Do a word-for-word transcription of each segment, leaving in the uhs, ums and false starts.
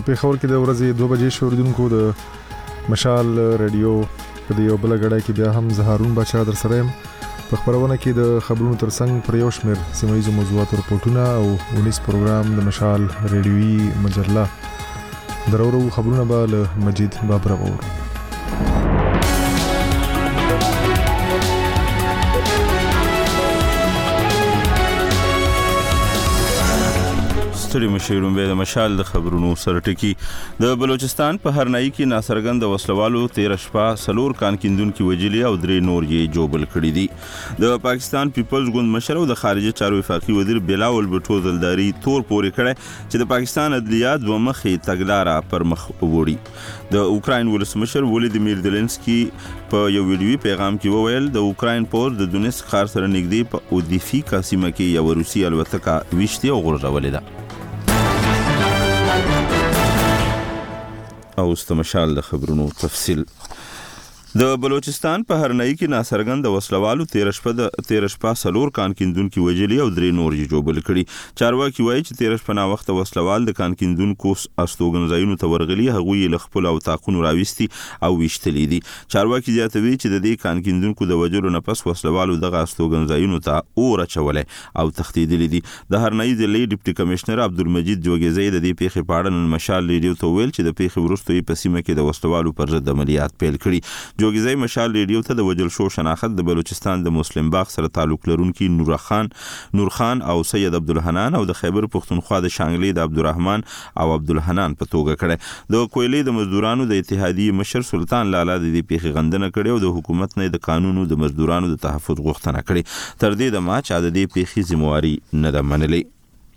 په پیښور کې د ورځې دوه بجې شوریدونکو د مشال رادیو په دې یو بل غړای کې بیا هم زهارون بچا در سره يم په خبرونه کې د خبرونو ترڅنګ پر یو شمېر سیمایي موضوعات رپورټونه او ونیس پروګرام د مشال رادیوي مجله درورو خبرونه به له مجید بابر وورو. ستړي مشیرون به د مشال د خبرونو سره ټکی د بلوچستان په هرنايي کې ناڅرګند وسلوالو تیر شپه سلور کان کیندونکو وجلی او درې نور یې جوبل کړی دي. د پاکستان پیپلز ګوند مشر او د خارجه چارو وفاقي وزیر بلاول بټو زلداري تور پورې کړی چې د پاکستان عدلیه دوه مخې تګلارې پر مخ وړي. د اوکراین ولسمشر ولادیمیر زيلنسکي په یو ویډیوي پیغام کې وویل د اوکراین پوز د دونیس ښار سره نږدې په اودیفیکا سیمه کې یو روسي الوتکه ویشتي او غورځولې ده. او استمشال د خبرونو تفصیل. د بلوچستان په هرنايي کې ناڅرګند وسلوالو تیر شپه د تیر شپه سلور کان کیندونکو وجلی او درې نور یې جوبل کړي. چارواکي وایي چې تیر شپه نا وخت وسلوال د کان کیندونکو استوګنځایونو ته ورغلي هغوی له خپل او تاقونو راويستي او وشتلې دي. چارواکي زیاتوي چې د دې کان کیندونکو د وجلو نه پس وسلوالو دغه استوګنځایونو ته اور اچولې او تختیدلې دي. د هرنايي ضلعي ډیپټي کمشنر عبدالمجید جوګیزی د دې پیښې په اړه مشال ریډیو ته ویل چې د پیښې وروسته یې په سیمه کې د وسلوالو پر ضد عملیات پیل کړي. جوګیزی مشال ریډیو ته د وجل شو شناخت د بلوچستان د مسلم باغ سره تعلق لرونکي نور خان نور خان او سید عبدالحنان او د خیبر پختونخوا د شانګلې د عبدالرحمن او عبدالحنان په توګه کړي. د کویلې د مزدورانو د اتحادیې مشر سلطان لالا د دې پیښې غندنه کړې او د حکومت نه د قانونو د مزدورانو د تحفظ غوښتنه کړې. تر دې د ما چې د دې پیښې ذمہواری نه ده منلې.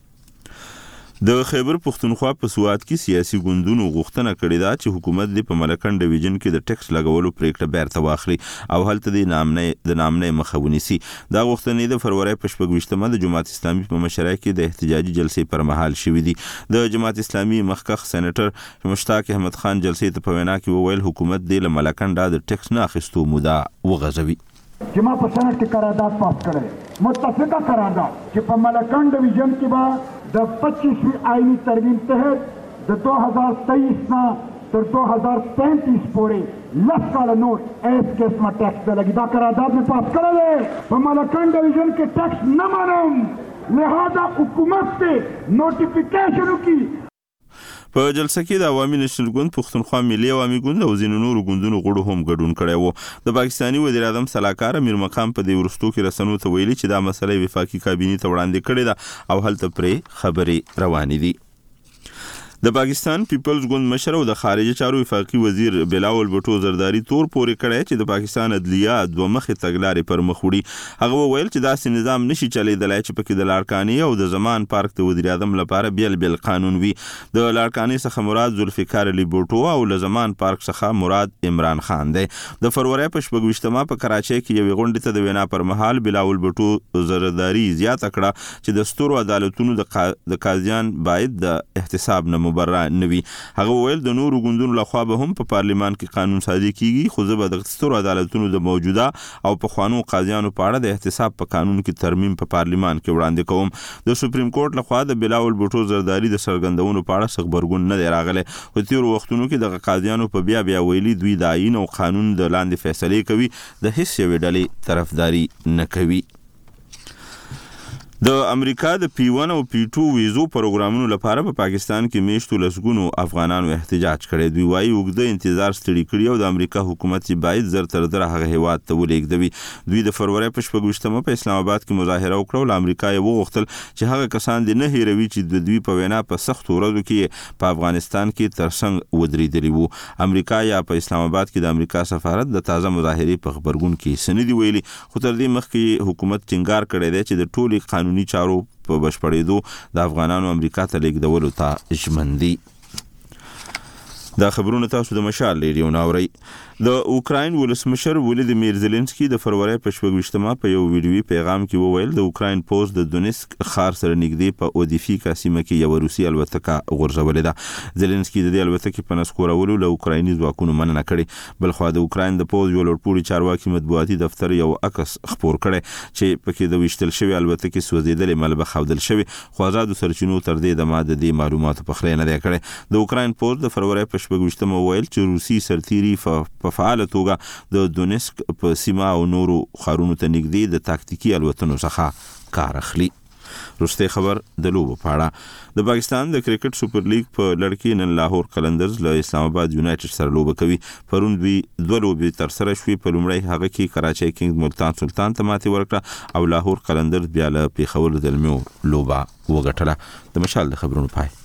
د خیبر پختونخوا په سواد کې سیاسي ګوندونو غوښتنه کړې ده چې حکومت د په ملکن ډیویژن کې د ټیکس لګولو پریکړه بیرته واخلي او هلته د نامنې د نامنې مخه ونیسي. دا غوښتنې د فروری په شپږویشتمه د جماعت اسلامي په مشرۍ کې د احتجاجي جلسې پر مهال شوې دي. د جماعت اسلامي مخکخ سېنیټر مشتاق احمد خان جلسې ته په وینا کې وویل حکومت د ملکن د ټیکس نه اخیستو موده وغځوي. چې ما په سنټ کې قرارداد پاس کړی متفقه قرارداد چې په ملکن ډیویژن کې به د پچیسویں آئینی ترمیم تحت د دو ہزار تیئیس نه تر دو ہزار پینتیس پورې لس کاله نور ایس قسمه ټیکس نه لګي. دا قرارداد مې پاس کړی دی. په ملکن ډیویژن کې ټیکس نه منم لہذا حکومت سے نوټیفیکیشن وکړي. په جلسه کې د عوامي نېشنل ګوند پښتونخوا ملي عوامي ګوند او ځینو نورو ګوندونو غړو هم ګډون کړی وو. د پاکستاني وزیر اعظم سلاکار امیر مقام په دې وروستو کې رسنیو ته ویلي چې دا مسله وفاقي کابینې ته وړاندې کړې ده او هلته پرې خبرې روانې دي. د پاکستان پیپلز ګوند مشر او د خارجه چارو وفاقي وزیر بلاول بټو زرداری تور پورې کړی چې د پاکستان عدلیه دوه مخې تګلارې پر مخ وړي. هغه وویل چې داسې نظام نشي چلیدلی چې پکې د لارکاني او د زمان پارک د وزیر اعظم لپاره بیل بیل قانون وي. د لارکاني څخه مراد ذوالفقار علي بوټو او له زمان پارک څخه مراد عمران خان دی. د فروری په شپږویشتمه په کراچۍ کې یوې غونډې ته د وینا پر مهال بلاول بټو زرداری زیاته کړه چې د سترو عدالتونو د قاضیان باید د احتساب نه مبرا نوي. هغه ویل د نورو ګوندونو لخوا به هم په پارلیمان کې قانون صادر کیږي خو زه به د سترو عدالتونو د موجوده او په خوانو قاضیانو په اړه د احتساب په قانون کې ترمیم په پارلیمان کې وړاندې کوم. د سپریم کورټ لخوا د بلاول بټو زرداری د سرګندونو په اړه خبرګون نه دی راغلی. خو تیر وختونو کې د قاضیانو په بیا بیا ویلي دوی د آئین او قانون د لاندې فیصلې کوي د هیڅ یوې ډلې طرفداري نه کوي. د امریکا د پی ون او پی ټو ویزو پروګرامونو لپاره په پاکستان کې میشتو لسګونو افغانانو احتجاج کړی. دوی وايي اوږده انتظار ستړي کړي او د امریکا حکومت چې باید زر تر زر هغه هیواد ته ولېږدوي. دوی د فروری په شپږویشتمه په اسلام آباد کې مظاهره وکړه او له امریکا یې وغوښتل چې هغه کسان دې نه هیروي چې د دوی په وینا په سختو ورځو کې په افغانستان کې ترڅنګ ودرېدلي وو. امریکا یا په اسلام آباد کې د امریکا سفارت د تازه مظاهرې په خبرګون کې څه نه دي ویلي. خو تر دې مخکې حکومت ټینګار کړی دی چې د ټولې قانوني چارو په بشپړېدو د افغانانو امریکا ته لیږدولو ته ژمن دي. دا خبرونه تاسو د مشال ریډیو ناوري. د اوکراین ولسمشر ولادیمیر زيلنسکي د فروری په شپږ په یو ویډیوي پیغام کې وویل د اوکراین پوز د دونیسک ښار سره نږدې په اودیفیکا سیمه کې یو روسي الوتکه غورځولې ده. زيلنسکي د دې الوتکې په نسکورولو له اوکرایني ځواکونو مننه کړې. بل خو د اوکراین د پوز یو لوړپوړي چارواکي مطبوعاتي دفتر یو عکس خپور کړی چې پکې د وشتل شوی الوتکې سوځیدلې ملبه خاودل شوی، خو آزادو سرچینو تر دې دمه د دې معلوماتو په خله نه دی کړی. د اوکراین پوز د فروری په شپږ ویل چې روسي سرتیري په فعاله توګه د دونیسک په سیمه او نورو ښارونو ته نږدې د تاکتیکي الوتنو څخه کار اخلي. وروستی خبر د لوبو په اړه. د پاکستان د کرکټ سوپر لیګ په لړ کې نن لاهور قلندرز له اسلام آباد یونایټډ سره لوبه کوي. پرون دوی دوه لوبې ترسره شوې. په لومړی هغه کې کراچۍ کینګز ملتان سلطان ته ماتې ورکړه او لاهور قلندرز بیا له پېښور زلمیو لوبه وګټله. د مشال د خبرونو پای.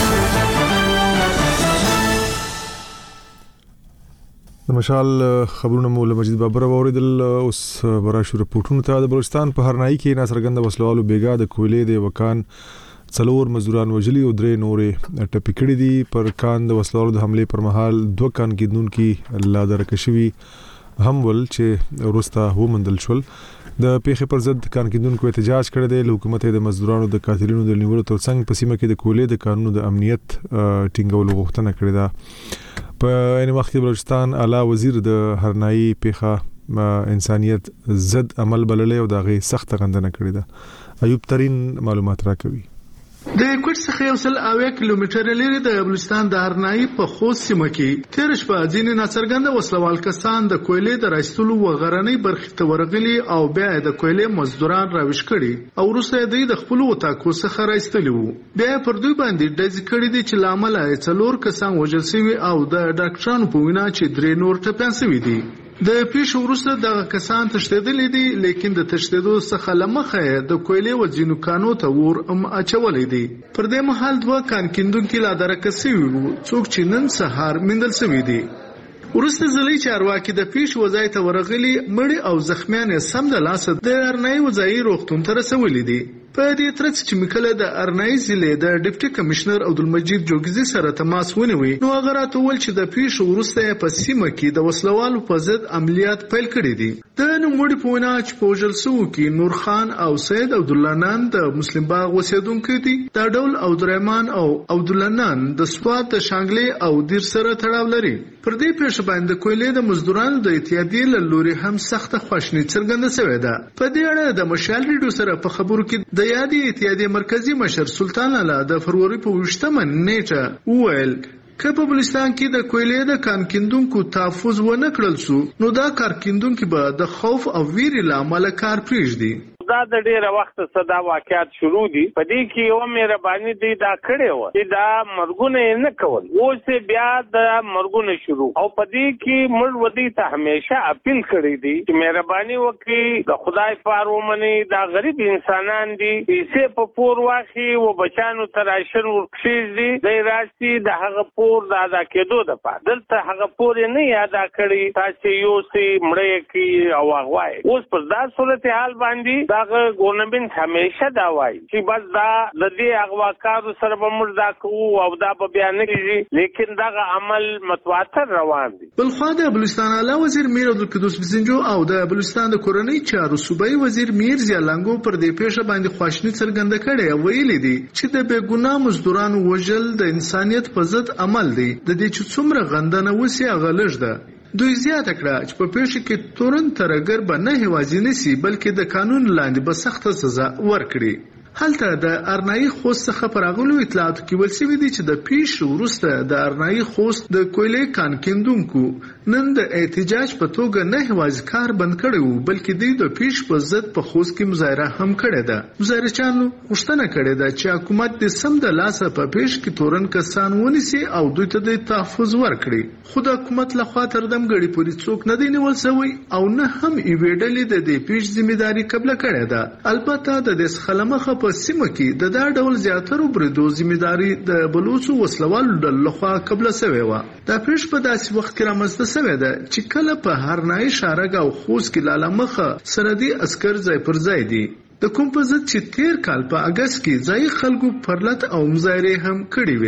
د مشال خبرونه مو له مجید بابر اوریدل. اوس براشو رپورټونو ته. د بلوچستان په هرنائی کې ناڅرګنده وسلوالو بیګا د کویلې د وکان څلور مزدوران وژلي او درې نورې ټپي کړي دي. پر کان د وسلوالو د حمله پر مهال دوه کان کېدونکي لا درکشوي هم ول چې ورسته ومندل شول. د پیښې پر ضد کان کېدونکو احتجاج کړی دی. حکومت د مزدورانو د قاتلینو د نیولو ترڅنګ په سیمه کې د کویلې د قانونو د امنیت ټینګولو غوښتنه کړې ده. په عین وخت کې بلوچستان اعلی وزیر د هرنائی پیښه انسانیت ضد عمل بللې او د غي سخت غندنه کړې ده. ایوب ترين معلومات راکوي. د کوټ څخه یو سل اویا کیلومتر لري د بلوچستان د هرنائی په خوست سیمه کې تیر شپه ځینې ناڅرګنده وسلوال کسان د کویلې د راستلو و غرنۍ برخې ته ورغلي او بیا د کویلې مزدوران راوښ کړي او وروسته د خپل وټاکو څخه راستلي وو. بیا پر دوی باندې ډز کړي دي چې لامل یې څلور کسان وژل شوي او د ډاکټرانو په وینا چې درې نور ټپيان شوي دي. د پیښو وروسته د کسان تښتېدلې دي، لیکن د تښتېدو څخه لمخه د کویلې وځینو کانو ته ور ام اچولې دي. پر دې مهال دوه کان کیندونکي لا درکسي وو څوک چې نن سهار مندل شوي دي. ورسته ځلې چارواکي د پیښو وځای ته ورغلي مړي او زخمیان سم د لاسه د هرنائی وځای روغتون ته رسولې دي. په دې ترڅ چې مکله د هرنائی ضلع د ډیپټي کمشنر عبدالمجید جوګزي سره تماس ونیوي نو هغه راته وویل چې د پیښو وروسته په سیمه کې د وسلوالو په ضد عملیات پیل کړي دي. د نوموړي په وینا چې په وژل شوو کې نور خان او سید عبدالله نان د مسلم باغ اوسېدونکي دي. دا ډول عبدالرحمن او عبدالله نان د سوات د شانګلې او دیر سره تړاو لري. پر دې پیښه باندې کویلې د مزدورانو د اتحادیې له لوري هم سخته خواشیني څرګنده شوې ده. په دې اړه د مشال ریډیو سره په خبرو کې د یادې اتحادیې مرکزی مشر سلطان الله د فروری په وشتمه نیټه وویل که په بلوچستان کې د کویلې د کان کیندونکو تحفظ ونه کړل شو نو دا کار کیندونکي به د خوف او ویرې له امله کار پرېږدي. دا د ډیره وخت صدا واقعات شروع دي. په دې کې یو مهرباني دی دا کړې و چې دا مرګونه نه کول، اوس بیا د مرګونه شروع او په دې کې موږ ودی ته همیشه اپیل کړی دی چې مهرباني وکړي د خدای په ومني. دا غریب انسانان دي چې په پور واخی او بچانو تراشن ورکشي دي د راسي د هغه پور د ادا کېدو د پاره دلته هغه پور نه یادا کړی تاسو یو سي مړی کې او هغه اوس پر دا صورتحال باندې داغه ګورنمنت همیشه دا وایي چې بس دا د دې اغواکارو سره به موږ دا کوو او دا به بیا نه کېږي، لیکن دغه عمل متواتر روان دي. بل خو د بلوچستان اعلی وزیر میر عبدالقدوس بزنجو او د بلوچستان د کورنۍ چارو صوبایي وزیر میر زیالنګو پر دې پیښه باندې خواشیني څرګنده کړې او ویلي دي چې د بېګناه مزدورانو وژل د انسانیت په ضد عمل دی. د دې چې څومره غندنه وسی هغه لږ ده. دوی زیاته کړه چې په پیښه کې تورن ترګر به نه هوازي نسی بلکې د قانون لاندې به سخته سزا ورکړي. هلته د ارنائی خوست څخه پراغلو اطلاعاتو کې ویل شوي دي چې د پیښو وروسته د ارنائی خوست د کویلې کان کیندونکو نن د احتجاج په توګه نه هوازي کار بند کړی وو بلکې دوی د پیښ په ضد په خوست کې مظاهره هم کړې ده. مظاهرچیانو غوښتنه کړې ده چې حکومت د سم د لاسه په پیښ کې تورن کسان ونیسي او دوی ته د تحفظ ورکړي. خو د حکومت لخوا تر دم غړي پوری څوک نه دی نیول شوی او نه هم یوې ډلې د دې پیښ ذمہداري قبول کړې ده. البته د دې خلمخه په سیمه کې د دا ډول زیاترو بریدو ذمہداري د بلوچو وسلوالو ډلو لخوا قبول شوې و. دا پیښ په داسې وخت کې رامنځته شوې ده چې کله په هرنائی شارګ او خوست کې لاله مخه سردي عسكر ځای پر ځای دي. د کوم په ضد چې تیر کال په اگست کې ځای خلکو پرلط او مظاهره هم کړې وې.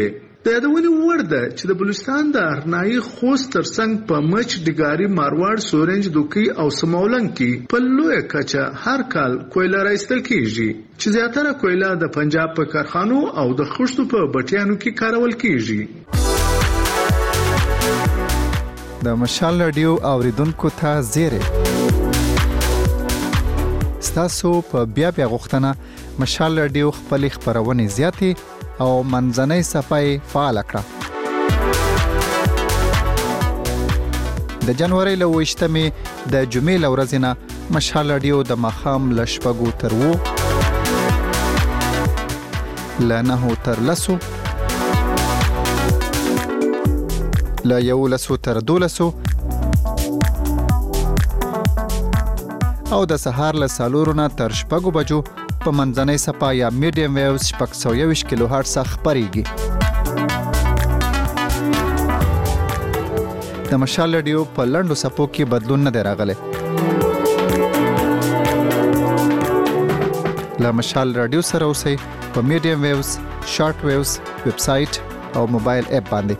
د یادونې وړ ده چې د بلوچستان د ارنایي خوست ترڅنګ په مچ ډګاري مارواړ سورنج دوکي او سمولنګ کې په لویه کچه هر کال کویله راایستل کیږي چې زیاتره کویله د پنجاب په کارخانو او د خښتو په بټیانو کې کارول کیږي. د مشال رادیو اوریدونکو ته زیری ستاسو په بیا بیا غوښتنه مشال رادیو خپل خبرونه زیاتې او منځنۍ صفای فعال کړه. د جنوري له وشتمې د جمعې لورځ نه مشال رادیو د مخام لشپګو تر وو لنه تر لسو لا یو لسو تر دولسو او د سهار له سالورونه تر شپږو بجو په منځنۍ صفا یا میډیم ویوز شپږ سوه یوویشت کیلو هرټز خپرېږي. د مشال رادیو په لنډو صفو کې بدلون نه دی راغلی. له مشال رادیو سره اوسئ په میډیم ویوز، شارټ ویوز، ویب سایټ او موبایل اپ باندې.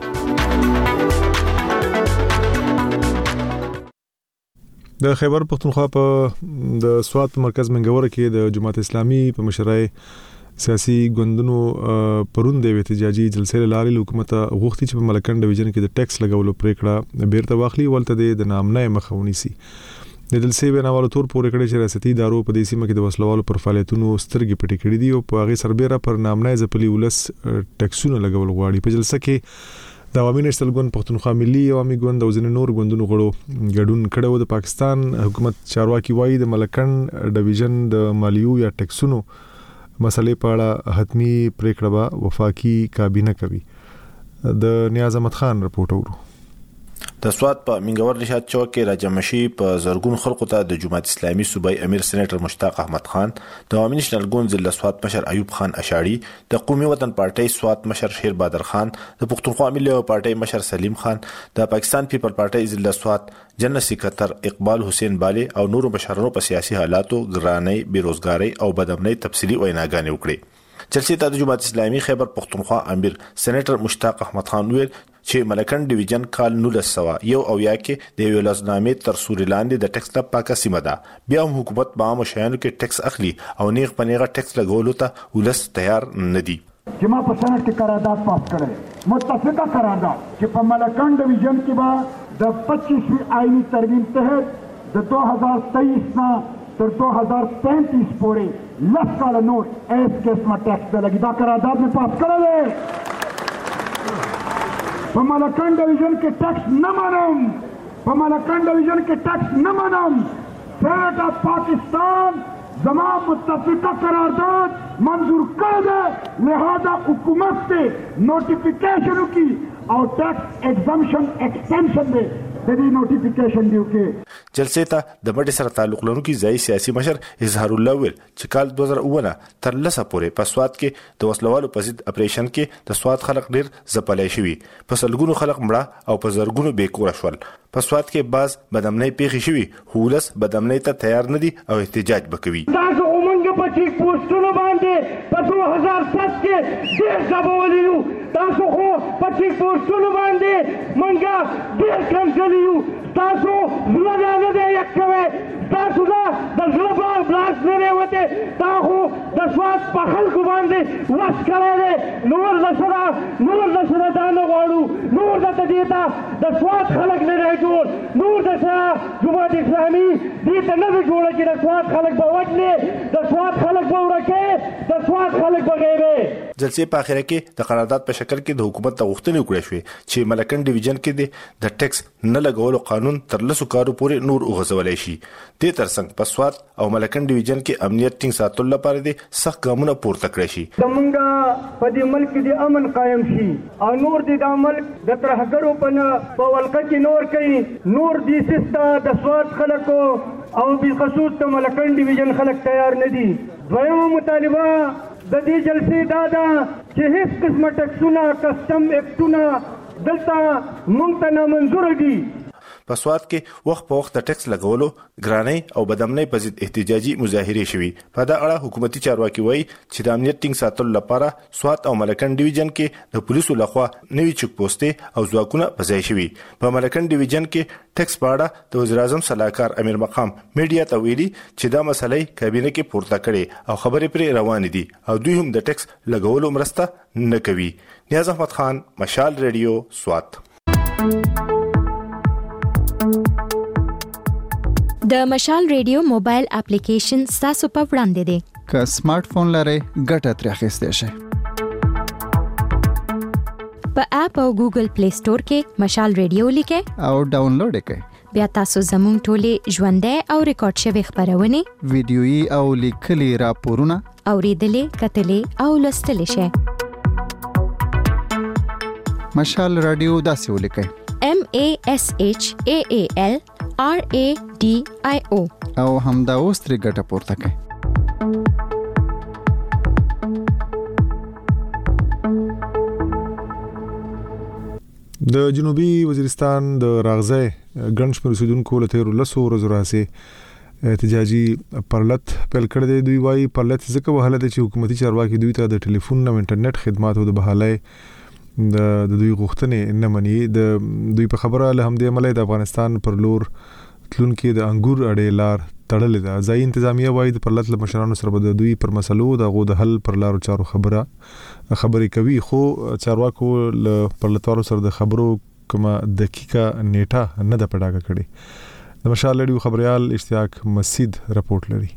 د خیبر پختونخوا په د سوات مرکز منګوره کې د جماعت اسلامي په مشرۍ سیاسي ګوندونو پرون د احتجاجي جلسې لاري حکومت غوښتي چې په ملکن ډیویژن کې د ټیکس لګولو پریکړه بیرته واخلي ولته د نامنه مخاوني سي. د جلسې بناوالو تور پورې کړي چې ریاستي ادارو په دې سیمه کې د وسلوالو پر فعالیتونو سترګې پټې کړې دي او په هغه سربېره پر نامنه ځپلي ولس ټیکسونه لګول غواړي. په جلسه کې د عوامي نېشنل ګوند پښتونخوا ملي عوامي ګوند او ځینې نور ګوندونو غړو ګډون کړی و. د پاکستان حکومت چارواکي وایي د ملکن ډیویژن د مالیو یا ټیکسونو مسلې په اړه حتمی پریکړه به وفاقي کابینه کوي. د نیاز احمد خان رپورټ اورو. د سوات په منګور نشاد چوک کې راجمشي په زرګون خلکو ته د جماعت اسلامي صوبای امیر سېنیټر مشتاق احمد خان، د عوامي نېشنل ګوند ضلع سوات مشر ایوب خان اشاړي، د قومي وطن پارټي سوات مشر شیر بادر خان، د پښتونخوا ملي پارټي مشر سلیم خان، د پاکستان پیپل پارټي ضلع سوات جنرال سکرټر اقبال حسین بالي او نورو مشرانو په سیاسي حالاتو، ګرانۍ، بیروزګاری او بدامنۍ تفصیلی ویناګانې وکړې. جلسې ته د جماعت اسلامي خیبر پښتونخوا امیر سېنیټر مشتاق احمد خان ویل چې ملکن ډیویژن کال نولس سوه یو اویا کې د یو لازمنامې تر سوري لاندې د ټیکس نه پاکه سیمه ده. بیا هم حکومت په عامو شیانو کې ټیکس اخلي او نیغ په نیغه ټیکس لګولو ته ولس تیار نه دي. چې ما په سنټ کې قرارداد پاس کړی، متفقه قرارداد چې په ملکن ډیویژن کې به د پچیسویں آئینی ترمیم تحت د دو ہزار تیئیس نه تر دو ہزار پینتیس پورې لس کاله نور ایس قسمه ټیکس نه لګي. دا قرارداد مې پاس کړی دی. په ملکن ډیویژن کې ټیکس نه منم، په ملکن ډیویژن کې ټیکس نه منم. سیټ اف پاکستان زما متفقه قرارداد منظور کړی دی، لہذا حکومت ته نوټیفیکیشن وکړي او ټیکس ایگزمپشن ایکسټینشن دی د دې نوټیفیکیشن دی وکړي. جلسې ته د مټې سره تعلق لرونکي ځایي سیاسي مشر اظهار الله ویل چې کال دوه زره اووه تر لسه پورې په سوات کې د وسلوالو په ضد اپریشن کې د سوات خلک ډېر ځپلی شوي، په سلګونو خلک مړه او په زرګونو بې کوره شول. په سوات کې بعض بدامنۍ پیښې شوي، خو ولس بدامنۍ ته تیار نه دي او احتجاج به کوي. تاسو اومنګ په چیک پوسټونو باندې په دوه هزار سات کې ډېر ځبولي یو، تاسو خو په چیک پوسټونو باندې منګه ډېر کنځلي یو، تاسو زړه نه دی یک کوئ، تاسو دا د زړه بلاس نه دی وتی، تا خو د سوات په خلکو باندې وس کړی دی. نور د سره نور د سره دا نه غواړو، نور درته دې ته د سوات خلک نه دی جوړ، نور د سره جماعت اسلامي دې ته نه دی جوړه چې د سوات خلک به وجنې، د سوات خلک به ورکې، د سوات خلک به غیبې. جلسې په اخره کې د قرارداد په شکل کې د حکومت ته غوښتنې وکړې شوې چې ملکن ډیویژن کې د ټیکس نه لګولو قانون تر لسو کارو پورې نور وغځولی شي. دې ترڅنګ په سوات او ملکن ډیویژن کې امنیت ټینګ ساتلو لپاره د سخت ګامونه پورته کړی شي. زمونږ په دې ملک کې د امن قایم شي او نور دې دا ملک د ترهګرو په په ولقه کې نور کوي، نور دې سیسته د سوات خلکو او بالخصوص د ملکن ډیویژن خلک تیار نه دي. دویمه مطالبه د دې جلسې دا ده چې هیڅ قسمه ټیکسونه، کسټم ایکټونه دلته مونږ ته نامنظوره دي. په سوات کې وخت په وخت د ټیکس لګولو ګرانۍ او بدامنۍ په ضد احتجاجي مظاهرې شوي. په دا اړه حکومتي چارواکي وایي چې د امنیت ټینګ ساتلو لپاره سوات او ملکن ډیویژن کې د پولیسو لخوا نوي چک پوسټې او ځواکونه په ځای شوي. په ملکن ډیویژن کې ټیکس په اړه د وزیر اعظم صلاحکار امیر مقام میډیا ته ویلي چې دا مسلې کابینه کې پورته کړي او خبرې پرې روانې دي او دوی هم د ټیکس لګولو مرسته نه کوي. نیاز احمد خان، مشال ریډیو، سوات. د مشال ریډیو موبایل اپلیکیشن تاسو په وړاندې دی. که سمارټ فون لرئ ګټه ترې اخیستی شئ. په اپ او ګوګل پلی سٹور کې مشال ریډیو لیکئ او ډاونلوډ کړئ. بیا تاسو زموږ ټولې ژوندۍ او ریکارډ شوي خبرونه، ویډیويي او لیکلي راپورونه اوریدلې، کتلې او لوستلې شئ. مشال رادیو داسې ولیکئ: M A S H A A L R A D I O او همدا اوس ترې ګټه پورته کړئ. د جنوبي وزیرستان د راغزای ګڼ شمېر اوسېدونکو له تېرو لسو ورځو راهیسې احتجاجي پرلت پیل کړی دی. دوی وایي پرلت ځکه وهلی دی چې حکومتي چارواکي دوی ته د ټلیفون او انټرنیټ خدماتو د بحالۍ د دوی غوښتنې نه مني. د دوی په خبره له همدې امله د افغانستان پر لور تلونکي د انګور اډې لار تړلې ده. ځایي انتظامیه وایي د پرلت له مشرانو سره به د دوی پر مسلو د هغو د حل پر لارو چارو خبره خبرې کوي، خو چارواکو له پرلتوارو سره د خبرو کومه دقیقه نیټه نه ده په ډاګه کړې. د مشال ریډیو خبریال اشتیاق مسید رپورټ لري.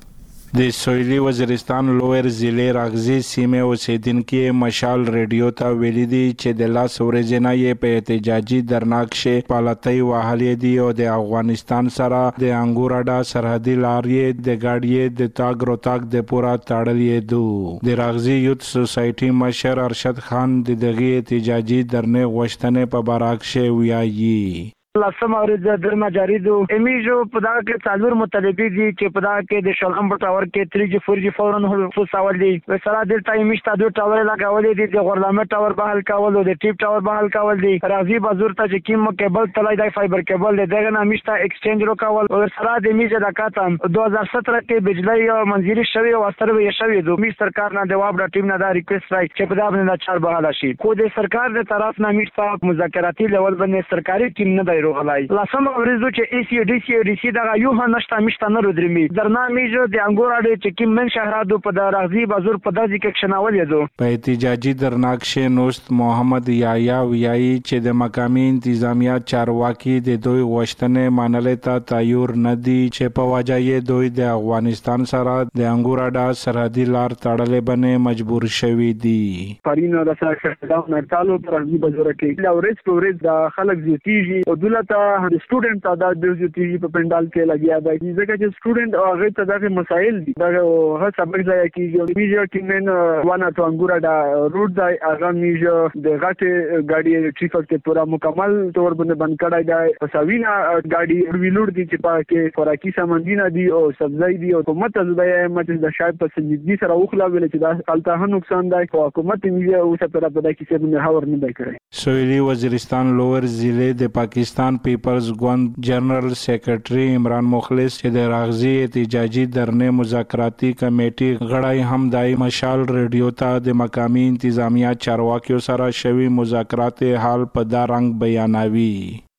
د سویلي وزیرستان لویر ضلع راغزي سیمه اوسیدونکو مشال ریډیو ته ویلي دي چې د لاس ورځې نه یې په احتجاجي درناکشه پالتای وهلې دي او د افغانستان سره د انګور اډه سرحدي لارې د ګاډي د تاګ روتاګ د پورا تړلې دي. د راغزي یوت سوسایټي مشر ارشد خان د دغه احتجاجي درنې غوښتنې په باراکشه ویایي. لاسم ورځ درنه جاری دو امیجو په دا کې څلور مطالبه دي چې په دا کې د شلغم په ټاور کې تری جی فور جی فورن هو سوال دي. وسره د ټایم مشته د ټاور لګولې دي، د غورلامه ټاور بحال کول او د ټیپ ټاور بحال کول دي. راځي بازور ته چې کیم کیبل تلای دی فایبر کیبل دغه نه مشته ایکسچینج رو کول او سره د میجه د کاتم دو هزار سترہ کې بجلی او منځري شوی او استر به شوی دو می سرکار نه جواب د ټیم نه دا ریکوست راي چې په دا باندې چار بحال شي. خو د سرکار د طرف نه مشته مذاکراتي لیول باندې سرکاري ټیم نه دی روغلای. لاسم ورځو چې ای سی ډي سی ډي سی دا یو هنشته مشته نه رودرمي درنا میجو د انګور اډې چې کیم من شهرادو په د راغزي بازور په دځي کې شناول یدو. په احتجاجي درناکشه نوست محمد یایا ویایي چې د مقامي انتظامیه چارواکي د دوی غوښتنې منلې ته تیار نه دي چې په وجه یې دوی د افغانستان سره د انګور اډه سرحدي لار تړلې باندې مجبور شوي دي. پرینه د سره دا نه تعلق پر راغزي بازور کې دا ورځ په ورځ د خلک زیاتیږي او دولت د سټوډنټ تعداد د زیاتیږي په پندال کې لګیا دی ځکه چې سټوډنټ هغه ته دغه مسایل دي دا هغه سبق ځای کیږي او میجر کې من وانا تو انګور دا روډ دی هغه میجر د غټه ګاډي ټریفیک ته پورا مکمل تور باندې بند کړای دی. پساوینا ګاډي ویلوډ دي چې پاکه خوراکي سامانونه دي او سبزی دي او حکومت زبې مته د شاید په سنجیدګي سره وخلا ویل چې دا حالت هم نقصان دی او حکومت یې اوسه پر په دای کې څه نه هاور نه دی کړی. سویلي وزیرستان لویر ضلع د پاکستان پیپلز ګوند جنرال سیکریټري عمران مخلص چې د راغزي احتجاجي درنې مذاکراتي کمیټې غړی هم دای مشال ریډیو ته د مقامي انتظامیه چارواکیو سره شوي مذاکرات حال په دا رنګ بیانوي.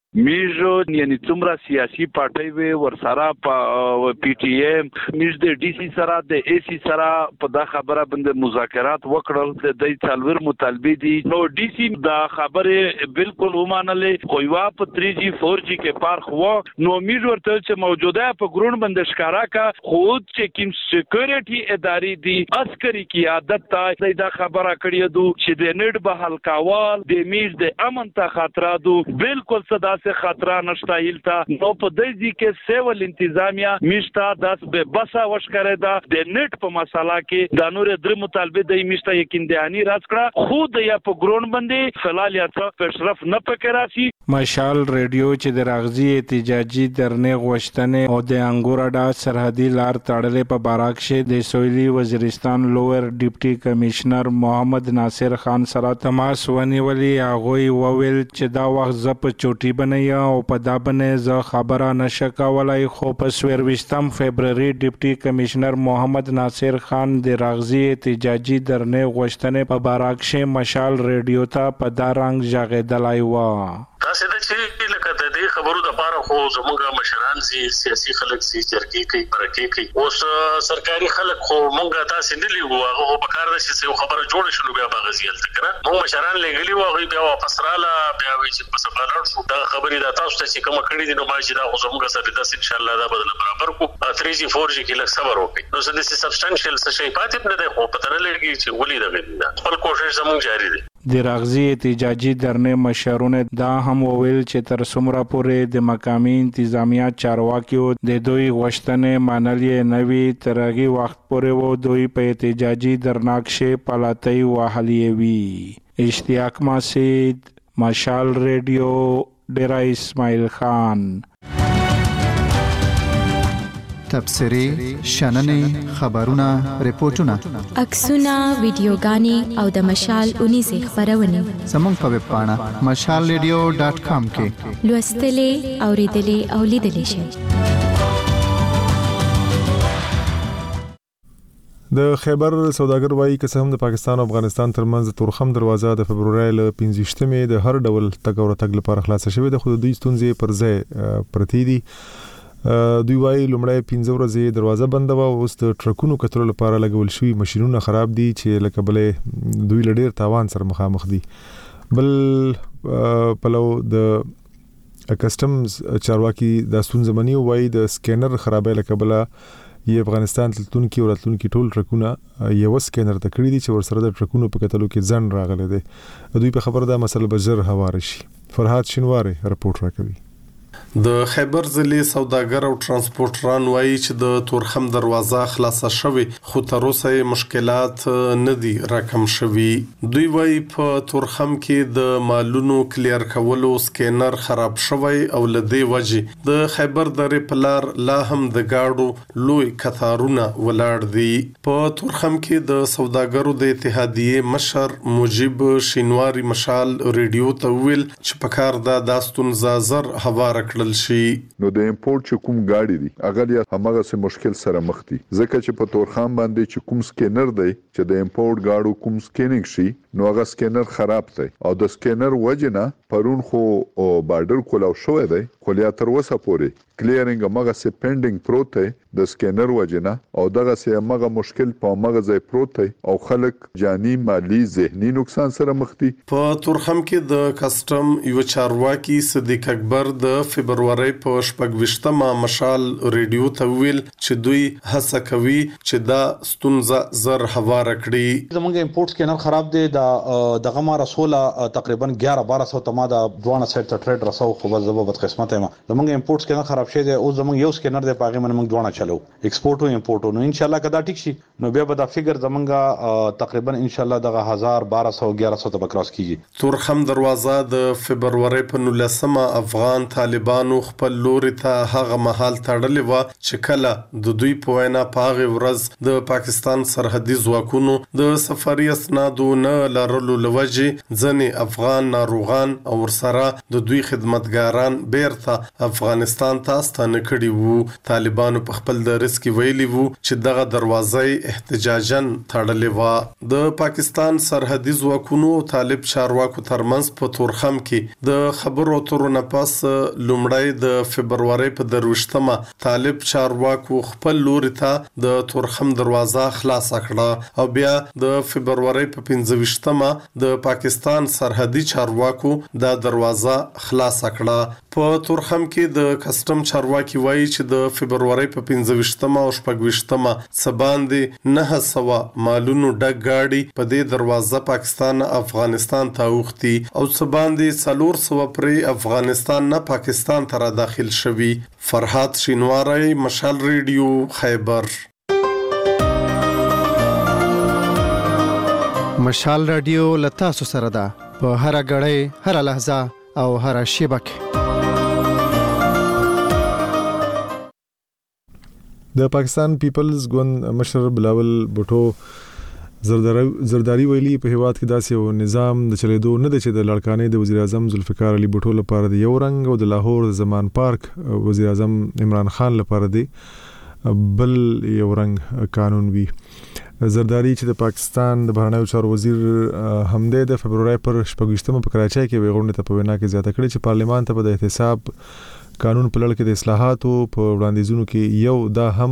میجو یعنی څومره سیاسي پارټي وي ورسره په پی ټی ایم میج د ډي سي سره د ای سی سره په دا خبره باندې مذاکرات وکړل. د دې څلور مطالبه دي نو ډي سي دا خبره بالکل ومانلې خو یو په تری جی فور جی کې فرق وو نو میج ورته چې موجوده په ګرون باندې ښکارا کا خود چې کوم سکیورټي ادارې دي عسکري قیادت ته دا خبره کړې دو چې د نړ بحال کاوال د میج د امن ته خطر دو بالکل صدا خطر نشتا هیلتا نو په دې کې سیول انتظامیه میشتا داس به بسا وشکره دا د نت په مساله کې د نور در مطالبه د میشتا یقین دهانی راز کړه خود یا په ګرون باندې فلال یا څه پښرف نه پکراسي. مشال ریډیو چې د راغزي احتجاجي درنې غوښتنې او د انګور اډه سرحدي لار تړلې په باراکشه د سویلي وزیرستان لویر ډیپټي کمشنر محمد ناصر خان سره تماس ونیولې. هغه وویل چې دا وخت ز په چوټي بنئ او په دا باندې ز خبره نشه کولای خو په سویرويشتم فبرवरी ډیپټي کمشنر محمد ناصر خان د راغزي احتجاجي درنه غوښتنې په باراکشه مشال ریډیو ته په دارنګ ژغېدلای و. تاسو د چې لکه د دې خبرو د پاره خو زموږ مشران سي سیاسي خلک سي چرګي کوي پرکې کوي اوس سرکاري خلک خو مونږ تاسو نه لیو هغه په کار د چې خبره جوړه شنو بیا بغزیل تکره مونږ مشران لګلی و هغه بیا واپس رااله بیا وی چې په سفارت شو دا خبرې د تاسو ته چې کوم کړي دي نو ماشي دا خو زموږ سره د ان شاء الله دا بدل برابر کو تhree G four G کې لږ صبر وکړي نو څه د سبستانشل څه شي پاتې نه دی خو پته نه لګي چې ولې دغه خپل کوشش زموږ جاری دی. د راغزي احتجاجي درنه مشرونه دا هم وویل چې تر څومره پورې د مقامي انتظامیه چارواکیو د دوی غوښتنې منلې نوي ترغي وخت پورې وو دوی په احتجاجي درناکشه پلاتای وهلې وی. اشتیاق ماسید مشال ریډیو ډیرا اسماعیل خان. تبصری شننې خبرونه ریپورتونه عکسونه ویډیوګانې او د مشال اونیزه خبرونه زموږ په ویب پاڼه مشال ریډیو ډاټ کام کې لوستلې اوریدلې او لیدلې شئ. د خیبر سوداګر وایي که هم د پاکستان او افغانستان ترمنځ تورخم دروازه د فبرवरी ل پنځه د هر ډول تګ او راتګ لپاره خلاص شوې ده خو د دوی ستونزې پر ځای پرتی دي. دوی وايي لومړی پنځه ورځې دروازه بنده و اوس د ټرکونو کترو لپاره لګول شوی ماشينونه خراب دي چې لکه بلې دوی لډیر تاوان سره مخامخ دي. بل پلو د کسٹمز چارواکي د ستونزمنی وايي د سکینر خرابې لکه بل ی افغانستان تلونکي او راتلونکي ټول ټرکونه یو سکینر ته کړی دي چې ورسره د ټرکونو په کتلو کې ځن راغلي دي. دوی په خبر ده مسله بجر هوار شي. فرحات شینواری رپورت راکوي. د خیبر ضلع سوداګر او ترانسپورټران وایي چې د تورخم دروازه خلاصه شوې خو تر اوسه مشکلات نه دي راکم شوي. دوی وایي په تورخم کې د مالونو کلیر کولو سکینر خراب شوی او لدې وجه د خیبر درې پلار لا هم د گاډو لوی کثارونه ولاړ دي. په تورخم کې د سوداګرو د اتحادیې مشر مجيب شینواری مشال ریډیو ته ویل چې په کار دا داستون زازر هوار کړل شي. نو د امپورټ چې کوم گاډي دي هغه یا همغه سه مشکل سره مخ دي ځکه چې په تورخم باندې چې کوم سکینر دی چې د امپورټ گاډو کوم سکینینګ شي نو هغه سکینر خراب دی او د سکینر وجنه پرون خو بارډر کولاو شوې دی خو یا تر وسه پورې کلیرینګ هغه سه پینډینګ پروت دی د سکینر وجنه او دغه سه هغه مشکل په هغه ځای پروت دی او خلک جانی مالی ذهني نقصان سره مخ دي. په تورخم کې د کسٹم یو چارواکي صدیق اکبر د فبرवरी په شپږ مشال ریډیو ته ویل چې دوی هڅه کوي چې دا ستونزه زر هوار کړي. زمونږ امپورټ سکینر خراب دی دا دغه ما رسوله تقریبا ګیارہ بارہ سو تما دا دوانه سایت ته ټریډ رسو خو زبر بد قسمت یم زمونږ امپورټ سکینر خراب شه دی او زمونږ یو سکینر دی پاګه من موږ دوانه چلو ایکسپورټ او امپورټ نو ان شاء الله کدا ټیک شي نو بیا به دا فګر زمونږ تقریبا ان شاء الله دغه ہزار بارہ سو ګیارہ سو ته بکراس کیږي. تورخم دروازه د فبرवरी په نولسمه افغان طالبانو خپل لوري ته هغه محل تړلې و چې کله د دوی په وینا پاغه ورځ د پاکستان سرحدي ځواکونو د سفري اسنادو نه لرلو لوجه ځنې افغان ناروغان او ورسره د دوی خدمتګاران بیرته افغانستان ته ستانه کړي وو. طالبانو په خپل درس کې ویلي وو چې دغه دروازه احتجاجاً تړلې و. د پاکستان سرحدي ځواکونو او طالب چارواکو ترمنځ په تورخم کې د خبرو اترو نه پس لومړی د فبرवरी په دروشتمه طالب چارواکو خپل لوري ته د تورخم دروازه خلاص کړه او بیا د فبرवरी په پنځه د پاکستان سرحدي چارواکو دا دروازه خلاص کړه. په تورخم کې د کسٹم چارواکي وایي چې د فبرवरी په پنځه او شپږ سباندې نه سوا مالونو ډک گاډي په دې دروازه پاکستان افغانستان ته اوختي او سباندې څلور سو پرې افغانستان نه پاکستان ته داخل شوي. فرحات شینواری مشال ریډیو خیبر. مشال رادیو لتا سو سره ده په هر غړې هر لحظه او هر شیبه کې. د پاکستان پیپلز ګوند مشر بلاول بوټو زرداری ویلي په هیواد کې داسې یو نظام د چلیدو نه دی چې د لړکانې د وزیر اعظم ذوالفقار علي بوټو لپاره د یو رنګ او د لاهور زمان پارک وزیر اعظم عمران خان لپاره دی بل یو رنګ قانون وي. زرداری چې د پاکستان د بهرنیو چارو وزیر همدې د فبرवरी پر شپږ په کراچۍ کې ویغونډه ته په وینا کې زیاته کړې چې پارلیمان ته په د احتساب قانون په لړ کې د اصلاحاتو په وړاندیزونو کې یو دا هم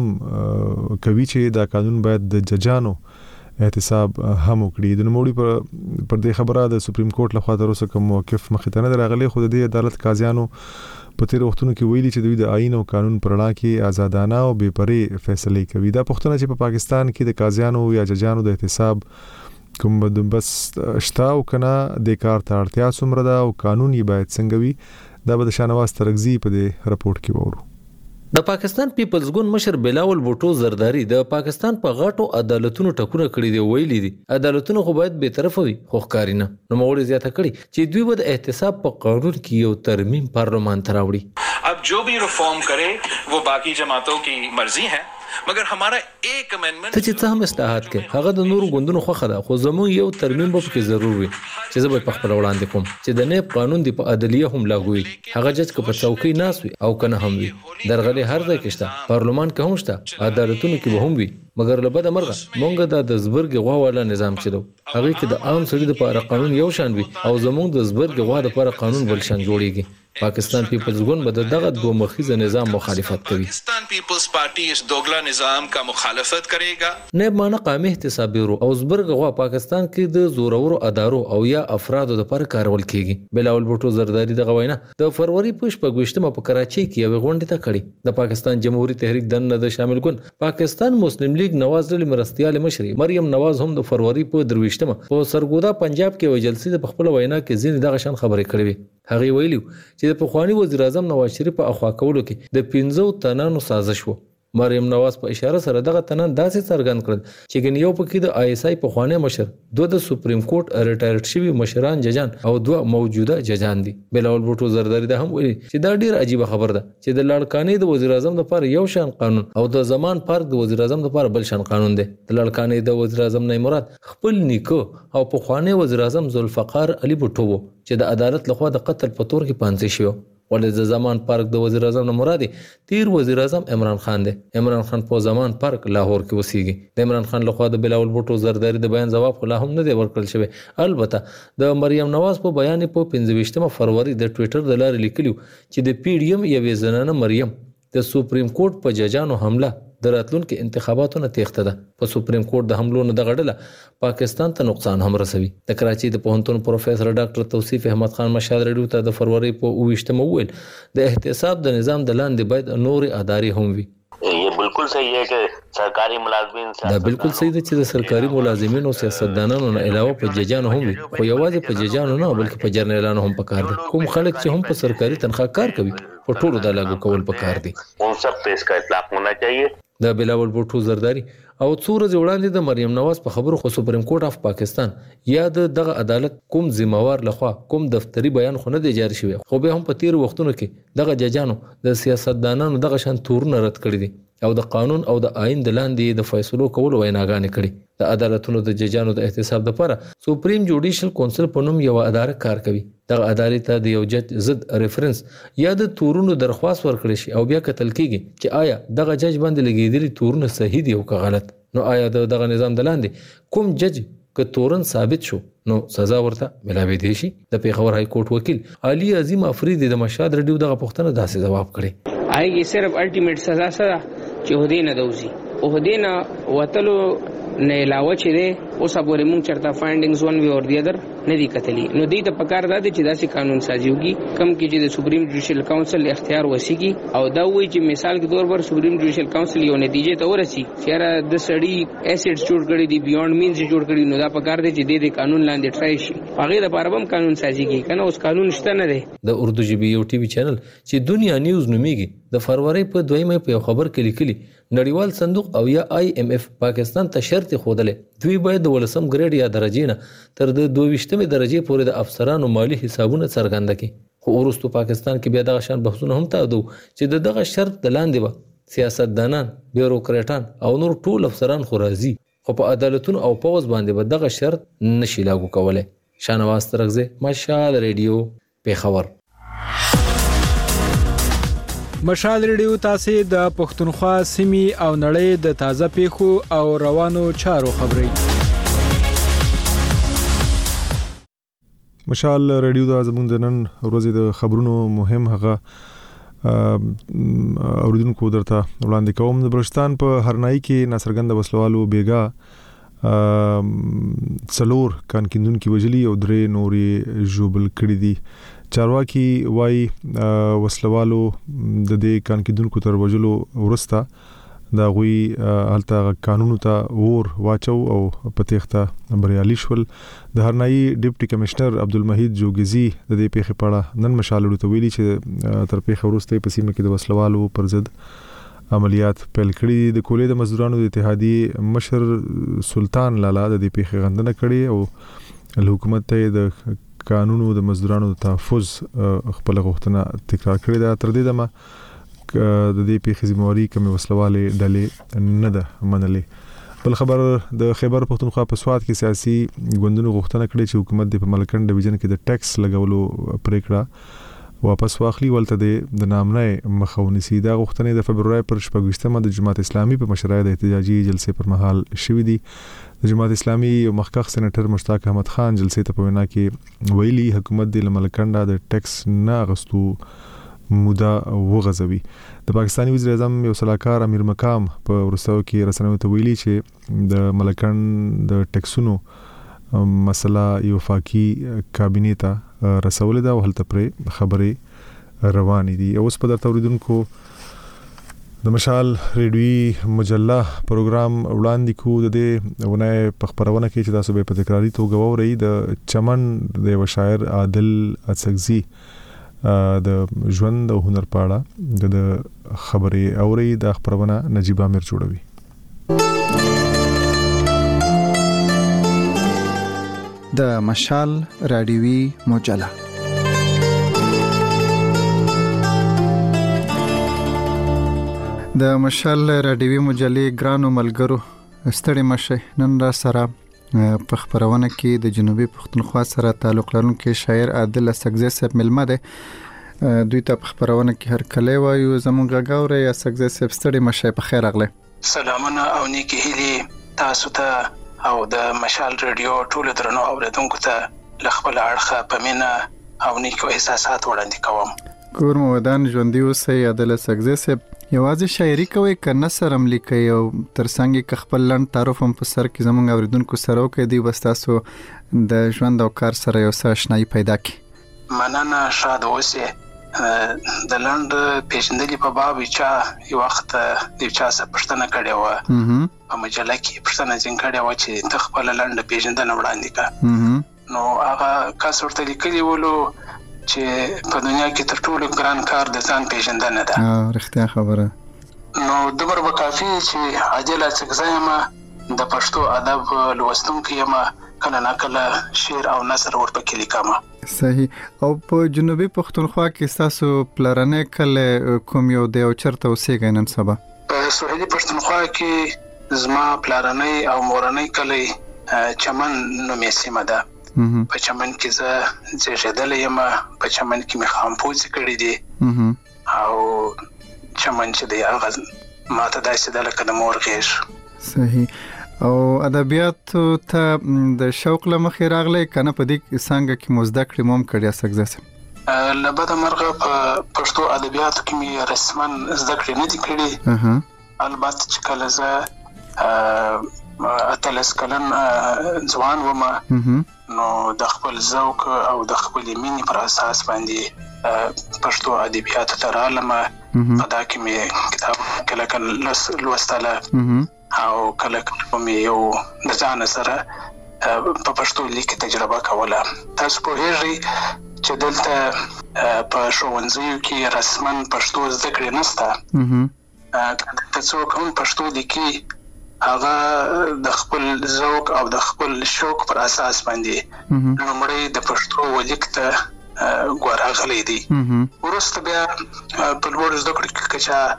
کوي چې دا قانون باید د ججانو احتساب هم وکړي. د نوموړي پر پر دې خبره د سپریم کورټ لخوا تر اوسه کوم موقف مخې ته نه راغلی، خو د دې عدالت قاضیانو په تیر وختونو کې ویلي چې دوی د آئین او قانون پر وړاندې کې آزادانه او بې پرې فیصلې کوي. دا پوښتنه چې په پاکستان کې د قاضیانو یا ججانو د احتساب کوم بندوبست شته او کنه د کار ته اړتیا څومره ده او قانون یې باید څنګه وي، دا به د شاهنواز ترغزي په دې رپورت کې وورو. د پاکستان پیپلز ګوند مشر بلاول بوټو زرداری د پاکستان په غاټو عدالتونو ټکونه کړی دی. ویلي دي عدالتونو خو باید به طرفه وي خو ښکاري نه. نو موري زیاته کړی چې دوی به د احتساب په قانون کې یو ترمیم پارلمان ته راوړي. अब जो भी रिफॉर्म करे वो बाकी जमातों की मर्जी है مگر हमारा एक امندمنت ته چې څه هم اصلاحات کې هغه د نورو ګوندونو خوخه ده، خو زموږ یو ترمیم به پکې ضرور وي چې زه به په خپل وړاندې کوم چې د نیب قانون دی په عدلیه هم لاګوي. هغه جج که په چوکۍ ناس وي او کنه هم وي درغلي هر ځای کې شته، پارلمان کې هم شته، عدالتونو کې به هم وي. مګر له بده مرغه مونږ د زبرګ غوا والا نظام چې دو هغه کې د عام سړي لپاره قانون یو شان وي او زموږ د زبرګ غوا لپاره قانون بل شان جوړیږي. پاکستان پیپلز ګوند به دغه دوه مخیزه نظام مخالفت کوي. پاکستان پیپلز پارٹی اس دوغلا نظام کا مخالفت کرے گا. نیب مانه قامي احتساب بیرو او زبرګ غوا پاکستان کې د زورورو ادارو او یا افرادو لپاره کارول کیږي. بلاول بوټو زرداری دغه وینا د فروری په شپږ په کراچۍ کې یو غونډه ته کړي. د پاکستان جمهوریت تحریک دنه د شامل ګوند پاکستان مسلم لیگ نواز ډلې مرستيال مشر مریم نواز هم د فروری په درويشتمه په سرګودا پنجاب کې یو جلسې د خپل وینا کې ځین دغه شان خبرې کړې. هغه ویلو چې د پخوانی وزیر اعظم نواز شریف په اخوا کولو کې د پنځو تنانو سازش وو. مریم نواز په اشاره سره دغه تنان داسې څرګند کړل چې ګن یو پکې د آی اس آی په خوانه مشر، دوه د سپریم کورټ ریټایرډ شوی مشران ججان او دوه موجوده ججان دي. بلاول بوټو زرداری ده هم ویلي چې دا ډیر عجیب خبر ده چې د لړکانې د وزیر اعظم لپاره یو شان قانون او د زمان پارک د وزیر اعظم لپاره بل شان قانون دی. د لړکانې د وزیر اعظم نه مراد خپل نیکو او په خوانه وزیر اعظم ذوالفقار علي بوټو چې د عدالت لخوا د قتل په تور کې پانځه شو. ولې د زمان پارک د وزیر اعظم نه مراد تیر وزیر اعظم عمران خان دی. عمران خان په زمان پارک لاهور کې وسیږي. د عمران خان لخوا د بلاول بوټو زرداری د بیان جواب خلا هم نه دی ورکړل شوی. البته د مریم نواز په بیان په پنځه فروری د ټوئیټر د لارې لیکلو چې د پی ډی ایم یوې زنانه مریم د سپریم کورټ په ججانو حمله د راتلونکو انتخاباتو نه تېښته ده. په سپریم کورټ د حملو نه د غړله پاکستان ته نقصان هم رسوي. د کراچۍ د پوهنتون پروفیسور ډاکټر توصیف احمد خان مشال رډیو ته د فروری په اوویشتمه وویل د احتساب د نظام د لاندې باید نور ادارې هم وي. یہ بالکل صحیح ہے کہ سرکاری ملازمین دا بالکل صحیح ده چې د سرکاري ملازمینو او سیاستدانانو نه علاوه په ججانو هم وي، خو یوازې په ججانو نه بلکې په جرنیلانو هم پکار دي. کوم خلک چې هم په سرکاري تنخواه کار کوي په ټولو دا لاګو کول پکار دي. ان سب په اس کا اطلاق ہونا چاہیے. د بلاول بوټو زرداری او څو ورځې وړاندې د مریم نواز په خبرو خو سپریم کورټ اف پاکستان یا د دغه عدالت کوم ذمہوار لخوا کوم دفتری بیان خو نه دی جاری شوی، خو به هم په تیر وختونو کې دغه ججانو د سیاستدانانو دغه شان تورونه رد کړی دي او د قانون او د آئین د لاندې د فیصلو کولو ویناګانې کړي. د عدالتونو د ججانو د احتساب لپاره سپریم جوډیشل کونسل په نوم یو اداره کار کوي. دغه ادارې ته د یو جج ضد ریفرنس یا د تورونو درخواست ورکړي شي او بیا کتل کیږي چې آیا دغه جج باندې لګیدلي تورونه صحیح دي او که غلط. نو آیا دغه نظام د لاندې کوم جج که تورن ثابت شو نو سزا ورته ملاوي دي شي. د پیښور های کورټ وکیل علي عظیم افریدي د مشهد رډیو دغه پوښتنه داسې جواب کړي. آئیږي صرف الټیمیټ سزا سره چې هدي نه دوزي او هدي نه وتلو نه علاوه چې ده اوس پورې مونږ چرته فایندینګز ون وی اور دی ادر نه دي کتلی. نو دی ته پکار ده چې داسې قانون سازي وږي کم کې چې د سپریم جوډیشل کونسل اختیار وسیږي او دا وایي چې مثال کې طور پر سپریم جوډیشل کونسل یو نتیجې ته ورسي چې د سړی ایسیډز جوړ کړي دي بیونډ مینز جوړ کړي، نو دا پکار ده چې د قانون لاندې ټرای شي. هغه د پاره هم قانون سازي کوي کنه اوس قانون شته نه دی. د اردو ژبې یو ټي وي چینل چې دنیا نیوز نومیږي د فروری په دویمه په خبر کې لیکلي نړیوال صندوق او یا آی ایم اف پاکستان ته شرط خوده دوی باید د ولسم ګریډ یا درجې نه تر د دویشتمې درجې پورې د افسرانو مالی حسابونه څرګنده کړي. خو وروسته پاکستان کې بیا دغه شان بحثونه هم تادو چې دغه شرط د لاندې به سیاستدانان، بیوروکراټان او نور ټول افسران خو راځي او په عدالتونو او پوز باندې به دغه شرط نشي لاګو کولای. شانواز ترغزه، مشال ریډیو، پیښور. مشال ریډیو تاسو د پښتونخوا سیمې او نړۍ د تازه پیښو او روانو چارو خبري. مشال ریډیو د زموږ د نن ورځې د خبرونو مهم هغه اوریدونکو درته وړاندې کوم. د بلوچستان په هرنائی کې ناڅرګند وسلوالو بیګا څلور کانکیندونکو وجلی او درې نورې ژوبل کړي دي. چارواکي وای وسلوالو د دې کانکیندونکو تر وجلو ورسته دا غوي هلته قانون ته ور واچو او پتیخته بریالي شول. د هرنائی ډیپټي کمشنر عبدالمجید جوګزي د دې پیښې په اړه نن مشالو ته ویلي چې تر پیښه ورسته په سیمه کې د وسلوالو پر ضد عملیات پیل کړي. د کولې د مزدورانو د اتحادیې مشر سلطان لالا د دې پیښې غندنه کړي او حکومت ته د قانونو د مزدورانو د تحفظ خپل غوښتنه تکرار کړې ده. تر دې دمه د دې پیښې ذمہواری کوم وسلواله ډلې نه ده منلې. بل خبر د خیبر پختونخوا په سواد کې سیاسي ګوندونو غوښتنه کړې چې حکومت د ملکن ډیویژن کې د ټیکس لګولو پریکړه واپس واخلي ولته د نامنه مخاونسي. دا غوښتنې د فبرवरी پر شپږشتمه د جماعت اسلامي په مشرۍ د احتجاجي جلسې پر مهال شوې دي. د جماعت اسلامي او مخکخ سېنیټر مشتاق احمد خان جلسې ته په وینا کې ویلي حکومت د ملکنډا د ټیکس نه غستو موده وغځوي. د پاکستاني وزیر اعظم یو صلاحکار امیر مقام په ورسو کې رسنیو ته ویلي چې د ملکن د ټیکسونو مسله یو وفاقي کابینې ته رسول ده او هلته پر خبرې روانې دي. اوس په درته اوریدونکو د مشال ریډیو مجله پروګرام وړاندې کو. د دې ونه په خبرونه کې چې تاسو به په تکراری توګه ووري د چمن د یو شاعر عادل اڅکزي د ژوند او هنر په اړه د خبرې اوري. د خبرونه نجیب امیر جوړوي. د مشال ریډیو مجله د مشال ریډیو مجلې ګرانو ملګرو ستړي مشه. نن را سره په خبرونه کې د جنوبي پښتونخوا سره تعلق لرونکي شاعر عادل اڅکزي صاحب ملمه ده. دوی ته په خبرونه کې هر کله وایو زمونږ غاوري اڅکزي صاحب ستړي مشه په خیر اغله. سلامونه او نیکی هیلي تاسو ته او د مشال ریډیو ټول درنو اوریدونکو ته لخپل اړخه پمنه او نیکو احساسات وړاندې کوم. کور مودان ژوندۍ اوسئ. عادل اڅکزي صاحب یوازې شاعري کوي کنه سرم لیکي او ترڅنګ کې خپل لند تعارف هم په سر کې زمونږ اوریدونکو سره کوي دی وستاسو د ژوند او کار سره یو څه آشنایی پیدا کی. مننه شاد اوسئ. د لند پیژندلې په باب چې یو وخت د چا څخه پښتنه کړې و په مجله کې پښتنه ځین کړې و چې د خپل لند پیژندنه وړاندې کا. نو هغه کس ورته لیکلی ولو چې په دنیا کې تر ټولو ګران کار د ځان پیژندنه ده. اه رښتیا خبره. نو دومره به کافي چې عادل اڅکزي ما د پښتو ادب لوستونکو یم کله نه کله شعر او نثر ورپکې لیکم. صحیح. او په جنوبي پښتونخوا کې تاسو پلرنه کله کوم یو د او چرته اوسېږئ نن سبا؟ په سوهلي پښتونخوا کې زما پلرنه او مورنه کله چمن نومې سیمه ده. په چمن کې زه زیږیدل یم. په چمن کې مې خامپوزي کړې دي او چمن چې دی هغه ماته داسې ده لکه د مور غېږ. صحیح. او ادبیات ته د شوق لمخې راغلی کنه په دې څنګه کې مزده کړې موم کړی اڅکزي صاحب؟ لبد مرغه په پښتو ادبیاتو کې مې رسمن زده کړې نه دي کړې. البته چې کله زه اتلس کلن ځوان وم نو د خپل ذوق او د خپل مینې پر اساس باندې پښتو ادبیاتو ته رالم. په دا کې مې کتاب کله کله لوستله او کله کله مې یو د ځان سره په پښتو لیکل تجربه کوله. تاسو په هیڅ چې دلته په ښوونځیو کې رسمن پښتو زده کړې نشته. که څوک هم پښتو لیکي هغه د خپل ذوق او د خپل شوق پر اساس باندې لومړی د پښتو ولیک ته ګوراغلی دی. ورسته بیا په لوړ زده کړو کې چې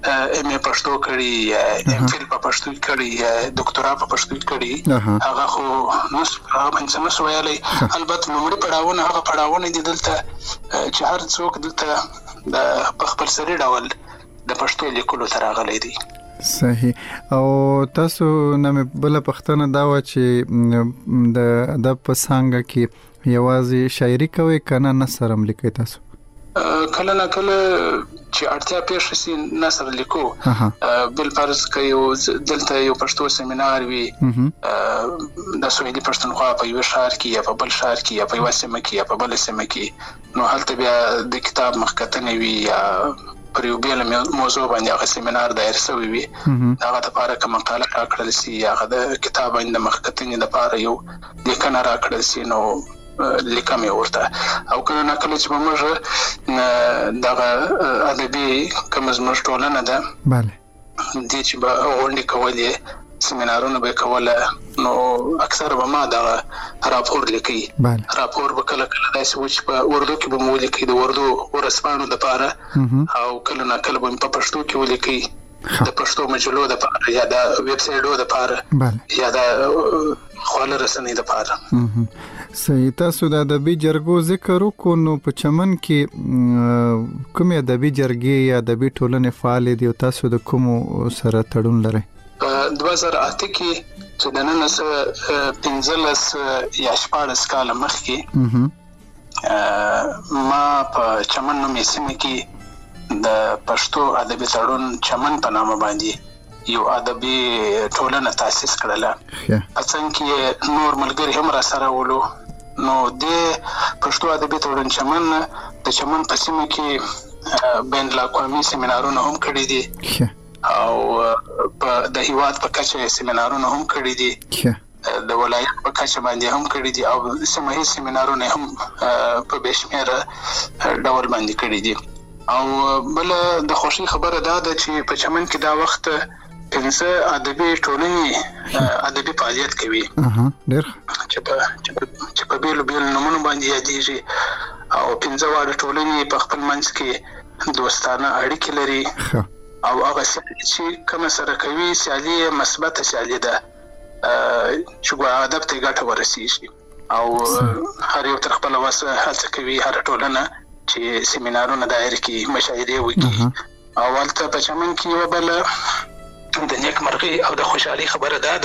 ایم ای پښتو کړی، ایم فل په پښتو کړی، ډاکټرا په پښتو کړی، هغه خو نو هغه باندې نو ویلي. البته لومړی پړاوونه هغه پړاوونه دي دلته چې هر څوک دلته د خپل سری ډول د پښتو لیکلو تر راغلی دی. صحیح. او تاسو نن بل پښتنه دا و چې د ادب په څنګه کې یوازې شاعري کوي کنه نثر هم لیکي تاسو؟ کله نه کله چې اړتیا پېښ شي نثر لیکو. بل فرض کوي دلته یو پښتو سیمینار وي د سویلي پښتونخوا په یو شهر کې یا په بل شهر کې یا په یو سیمه کې یا په بل سیمه کې، نو هلته بیا د کتاب مخکتنې وي یا پر یو بل موضوع باندې هغه سیمینار دایر شوی وي، هغه د لپاره کوم مقاله راکړل شي، هغه د کتاب باندې مخکتنې لپاره یو لیکنه راکړل شي، نو لیکم یې ورته. او کله نه کله چې موږ دغه ادبي کوم زموږ ټولنه ده بله دې چې به غونډې کولې سیمینارونه به کوله، نو اکثر به ما دغه راپور لیکي. راپور به کله کله داسې و چې په اردو کې به مو ولیکي د اردو ورځپاڼو دپاره، او کله نه کله به مې په پښتو کې ولیکي د پښتو مجلو دپاره یا د ویب سایټو دپاره یا د خواله رسنۍ دپاره. صحیح. تاسو د ادبي جرګو ذکر وکړو، نو په چمن کې کوم ادبي جرګې یا ادبي ټولنې فعال دي او تاسو د کوم سره تړون لرئ؟ په دوه زره اته کې چې د نن څخه پنځلس یا شپاړس کاله مخکې ما په چمن نومې سیمه کې د پښتو ادبي تړون چمن په نامه باندې یو ادبي ټولنه تاسیس کړله. اڅن کې نور ملګری هم را سره ولو، نو د پښتو ادبي تړون چمن د چمن په سیمه کې بین الاقوامي سیمینارونه هم کړي دي او په د هیواد په کچه سیمینارونه هم کړي دي، د ولایت په کچه باندې هم کړي دي، او سیمه سیمینارونه هم په بشمیره ډول باندې کړي دي. او بل د خوشي خبره دا ده چې په چمن کې دا وخت پنځه ادبي ټولنې ادبي فعالیت کوي، ډېر چې په چې په بیل بیل نومونو باندې یادېږي، او پنځه واړه ټولنې په خپل منځ کې دوستانه اړیکې لري، او هغه چې کوم سره کوي سیالي مثبت سیالي ده چې ګو ادب ته ګټه ورسیږي، او هر یو تر خپل وسه هڅه کوي هر ټولنه چې سیمینارونه دایر کې مشاهده وکړي. او ولته په چمن کې یو بل د نیکمرغي او د خوشحالي خبره ده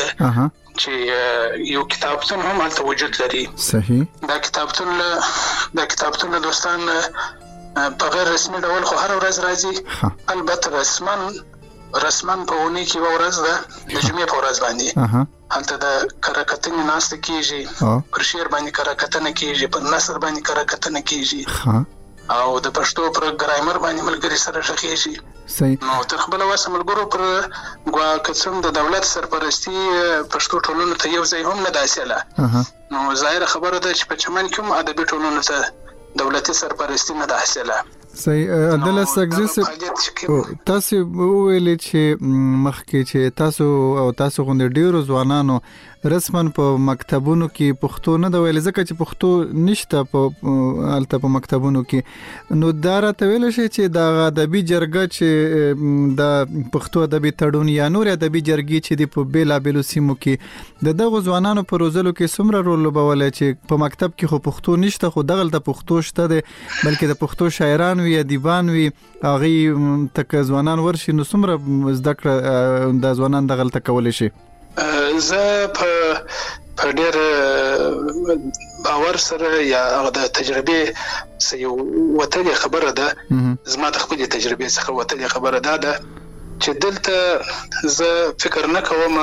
چې یو کتابتون هم هلته وجود لري. صحیح. دا کتابتون له دا کتابتون له دوستان په غیر رسمي ډول خو هر ورځ راځي، البته رسمن رسمن په ونی کې یو ورځ ده د جمعې په ورځ باندې هلته د کراکتنې ناسته کیږي، پر شعر باندې کراکتنه کیږي، پر نثر باندې کراکتنه کیږي، او د پښتو پر ګرامر باندې ملګری سره شخېږي. صحیح. نو تر خپل واسه ملګرو پر ګوا کڅم د دولت سرپرستی پښتو ټولنو ته یو ځای هم نه داسېله، نو ظاهر خبره ده چې په چمن کې هم ادبي ټولنو ته دولتي سرپرستی نه داسېله. صحیح. عدل سګزس تاسو ویلې چې مخکې چې تاسو او تاسو غونډې ډیرو ځوانانو رسمن په مکتبونو کې پښتو نه دا ویل ځکه چې پښتو نشته په الته په مکتبونو کې، نو دا راته ویل شي چې دا ادبي جرګه چې د پښتو ادبي تړون یا نور ادبي جرګې چې د په بیلا بیلو سیمو کې د دغه ځوانانو په روزلو کې څومره رول لوبولی چې په مکتب کې خو پښتو نشته خو دغه د پښتو شته دی، بلکې د پښتو شاعران وي ادیبان وي هغه تک ځوانان ورشي، نو څومره زده کړه د ځوانان دغه تل کولی شي؟ زه په په ډېر باور سره یا هغه د تجربې سه یو وتلې خبره ده، زما د خپلې تجربې څخه وتلې خبره ده ده چې دلته زه فکر نه کوم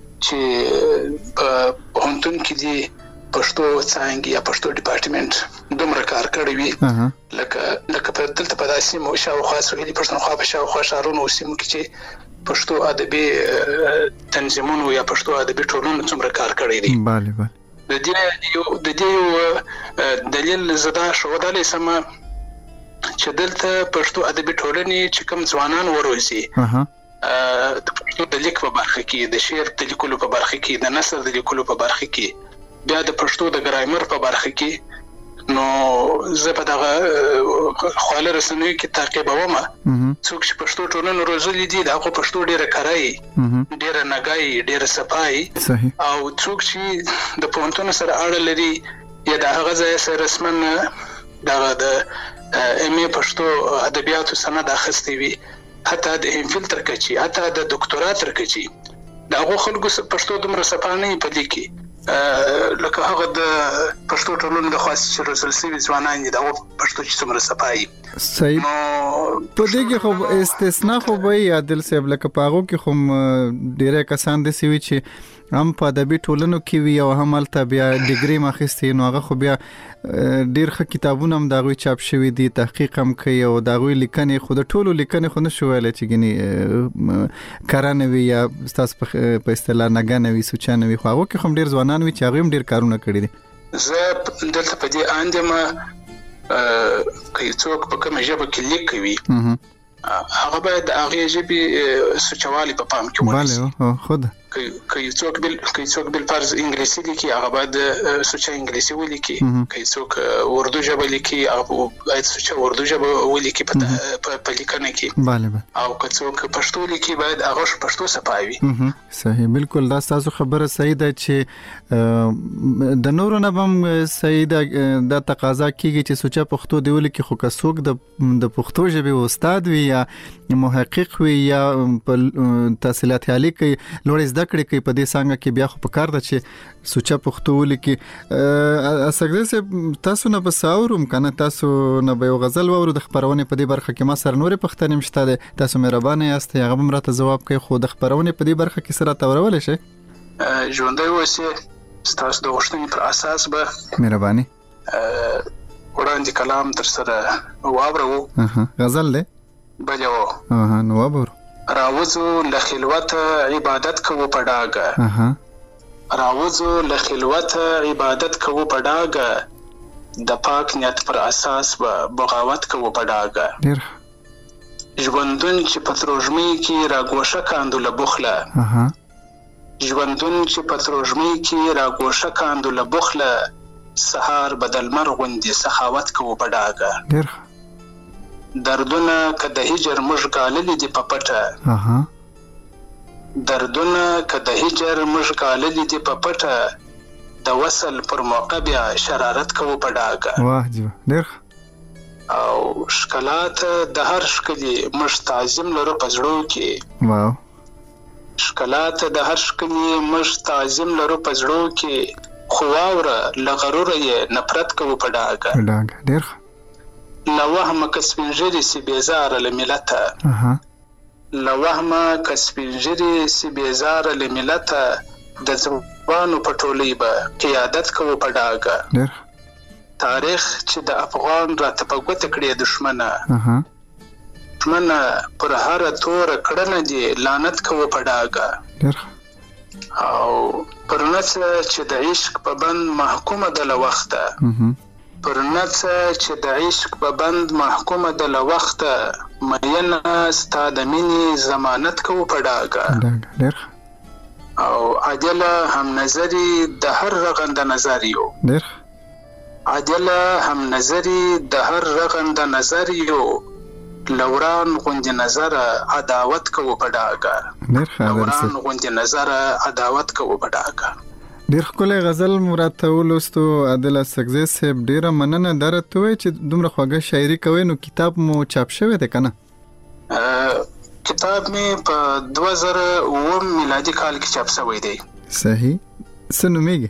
چې په پوهنتون کې دي پښتو څانګې یا پښتو ډپارټمنټ دومره کار کړی وي لکه لکه په دلته په داسې مو شاوخوا سویلي پښتونخوا په شاوخوا ښارونو او سیمو کې چې پښتو ادبي تنظیمونو یا پښتو ادبي ټولنو څومره کار کړی دی. بله بله. د دې یو د دې یو دلیل زدا ښودلی سم چې دلته پښتو ادبي ټولنې چې کوم ځوانان وروزي د پښتو د لیک په برخه کې، د شعر د لیکلو په برخه کې، د نثر د لیکلو په برخه کې، بیا د پښتو د ګرامر په برخه کې نو زه په دغه خواله رسنیو کې تعقیبوم څوک چې پښتو ټولنه روزلي دي دا خو پښتو ډیره کارای ډیره نګای ډیره صفای او څوک چې د پونتون سره اړه لري یا د هغه ځای سره رسمن دغه د ام ای پښتو ادبیاتو سند اخستې وي حتی د ام فیل تر کچي حتی د ډاکټورا تر کچي دا هغه خلکو پښتو دومره صفانه په لیکي لکه هغه د پښتو ټولنې د خاص چې روزل سوي ځوانان دي دا پښتو چې څومره صفایي صحیح په دې کې خو استثناء خو به عادل صاحب لکه پاغو کې خو ډیره کسان دي چې هم په ادبي ټولنو کې وي او هم الته بیا ډیګري ماخستې نو هغه خو بیا ډیر ښه کتابونه هم داغوي چاپ شوي دي تحقیق هم کوي او داغوي لیکنې خو د ټولو لیکنې خو نه شو ویل چې ګني کارانه وي یا تاسو په اصطلاح نګانه وي سوچانه وي خو هغه کې هم ډیر ځوانان وي چې هغه هم ډیر کارونه کړی دي زه دلته په دې اندمه کې څوک په کومه ژبه کې لیک کوي هغه باید هغه ژبه سوچوالي په پام کې ونیسي bale خود کوي څوک بل کوي څوک بل فرض انګلیسي لیکي هغه باید سوچا انګلیسي ولیکي کوي څوک اردو ژبه لیکي هغه باید سوچا اردو ژبه ولیکي په په لیکنه کې bale او که څوک پښتو لیکي باید هغه پښتو صفاوي صحیح بالکل دا تاسو خبره صحیح ده چې د نورو نه هم صحیح ده د تقاضا کیږي چې سوچا پښتو دی ولیکي خو که څوک د د پښتو ژبه استاد وي یا محقق وي یا تحصیلات عالی کوي لوړ زده کړې کوي په دې څنګه کې بیا خو په کار ده چې سوچا پښتو ولیکي اسګره تاسو نه بساورم کنه تاسو نه به غزل وورو د خبرونه په دې برخه کې ما سره نورې پښتنې مشته ده تاسو مهربانه یاست هغه هم راته جواب کوي خو د خبرونه په دې برخه کې سره تورول شي ژوندۍ اوسه تاسو د غوښتنې پر اساس به مهرباني وړاندې کلام تر سره واورو غزل له بلو اها نو وبر راوزو لخلوت عبادت کوو پډاګه اها راوزو لخلوت عبادت کوو پډاګه د پاک نیت پر اساس به بغاوت کوو پډاګه ډیر ژوندون چې پتروژمي کې راګوشه کاندو لبخله اها ژوندون چې پتروژمي کې راګوشه کاندو لبخله سحر بدل مرغوندي سخاوت کوو پډاګه ډیر دردونه که د هجر مش غاللی دی په پټه اها دردونه که د هجر مش غاللی دی په پټه د وصل پر موقع بیا شرارت کوو په ډاګه واه جی ډېر او شکلات د هر شکلی مش تعظیم لرو پزړو کې واو شکلات د هر شکلی مش تعظیم لرو پزړو کې خواوره لغرور یې نفرت کوو په ډاګه ډاګه ډېر لوهم کسبنجری سی بیزار لملته اها لوهم کسبنجری سی بیزار لملته د ځوانو پټولې به قیادت کوو په ډاګه ډېر تاریخ چې د افغان راته په ګوت کړی دشمنه اها دشمنه پر هر تور کړنه دی لعنت کوو په ډاګه ډېر او پر نس چې د عشق په بند محکومه د لوخته اها پر نڅ چې د عشق په بند محکومه د لوخته مینه ستا د مینې ضمانت کوو په ډاګه ډېر او عادل هم نظری د هر رغند نظر یو ډېر عادل هم نظری د هر رغند نظر یو لوران غوندي نظر عداوت کوو په ډاګه ډېر لوران غوندي نظر عداوت کوو په ډاګه ډیر خپل غزل مراد ته ولستو عادل سګزی صاحب ډیره مننه درته وای چې دومره خوږه شاعري کوي نو کتاب مو چاپ شوی دی کنه کتاب می په دوه زره اووه میلادي کال کې چاپ شوی دی صحیح څه نومېږي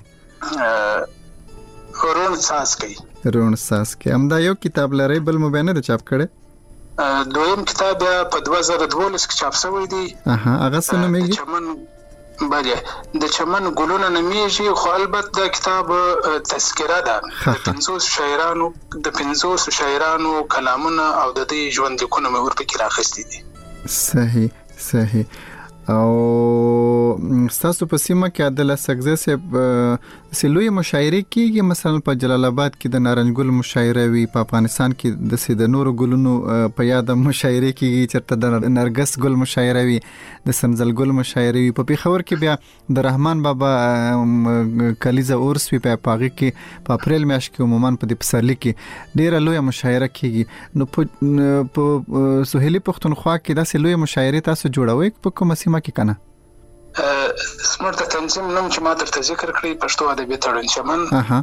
رون ساسکی رون ساسکی همدا یو کتاب لري بل مو بیان نه چاپ کړي دویم کتاب په دوه زره دولس کې چاپ شوی دی اها هغه څه نومېږي چمن بله د چمن ګلونه نمیږي خو البته د کتاب تذکره ده د پنځوس شاعرانو د پنځوس شاعرانو کلامونه او د دې ژوند لیکونه مې ورپکې راخستي دي صحیح صحیح او تاسو په سیمه کې عادل سګزه سه سلوی مشاعره کیږي مثلا په جلال آباد کې د نارنج ګل مشاعره وی په افغانستان کې د سید نور ګلونو په یاد مشاعره کیږي چرته د نرګس ګل مشاعره وی د سنزل ګل مشاعره وی په پیښور کې بیا د رحمان بابا کلیزه اورس وی په پاغي کې په اپریل میاشت کې عموما په د پسرلی کې ډیره لوی مشاعره کیږي نو په سهیلی پښتونخوا کې د سلوی مشاعره تاسو جوړوي په کومه سیمه کې کنه سمارت تنظیم نوم چې ما درته ذکر کړی پښتو ادبي تړون چمن اها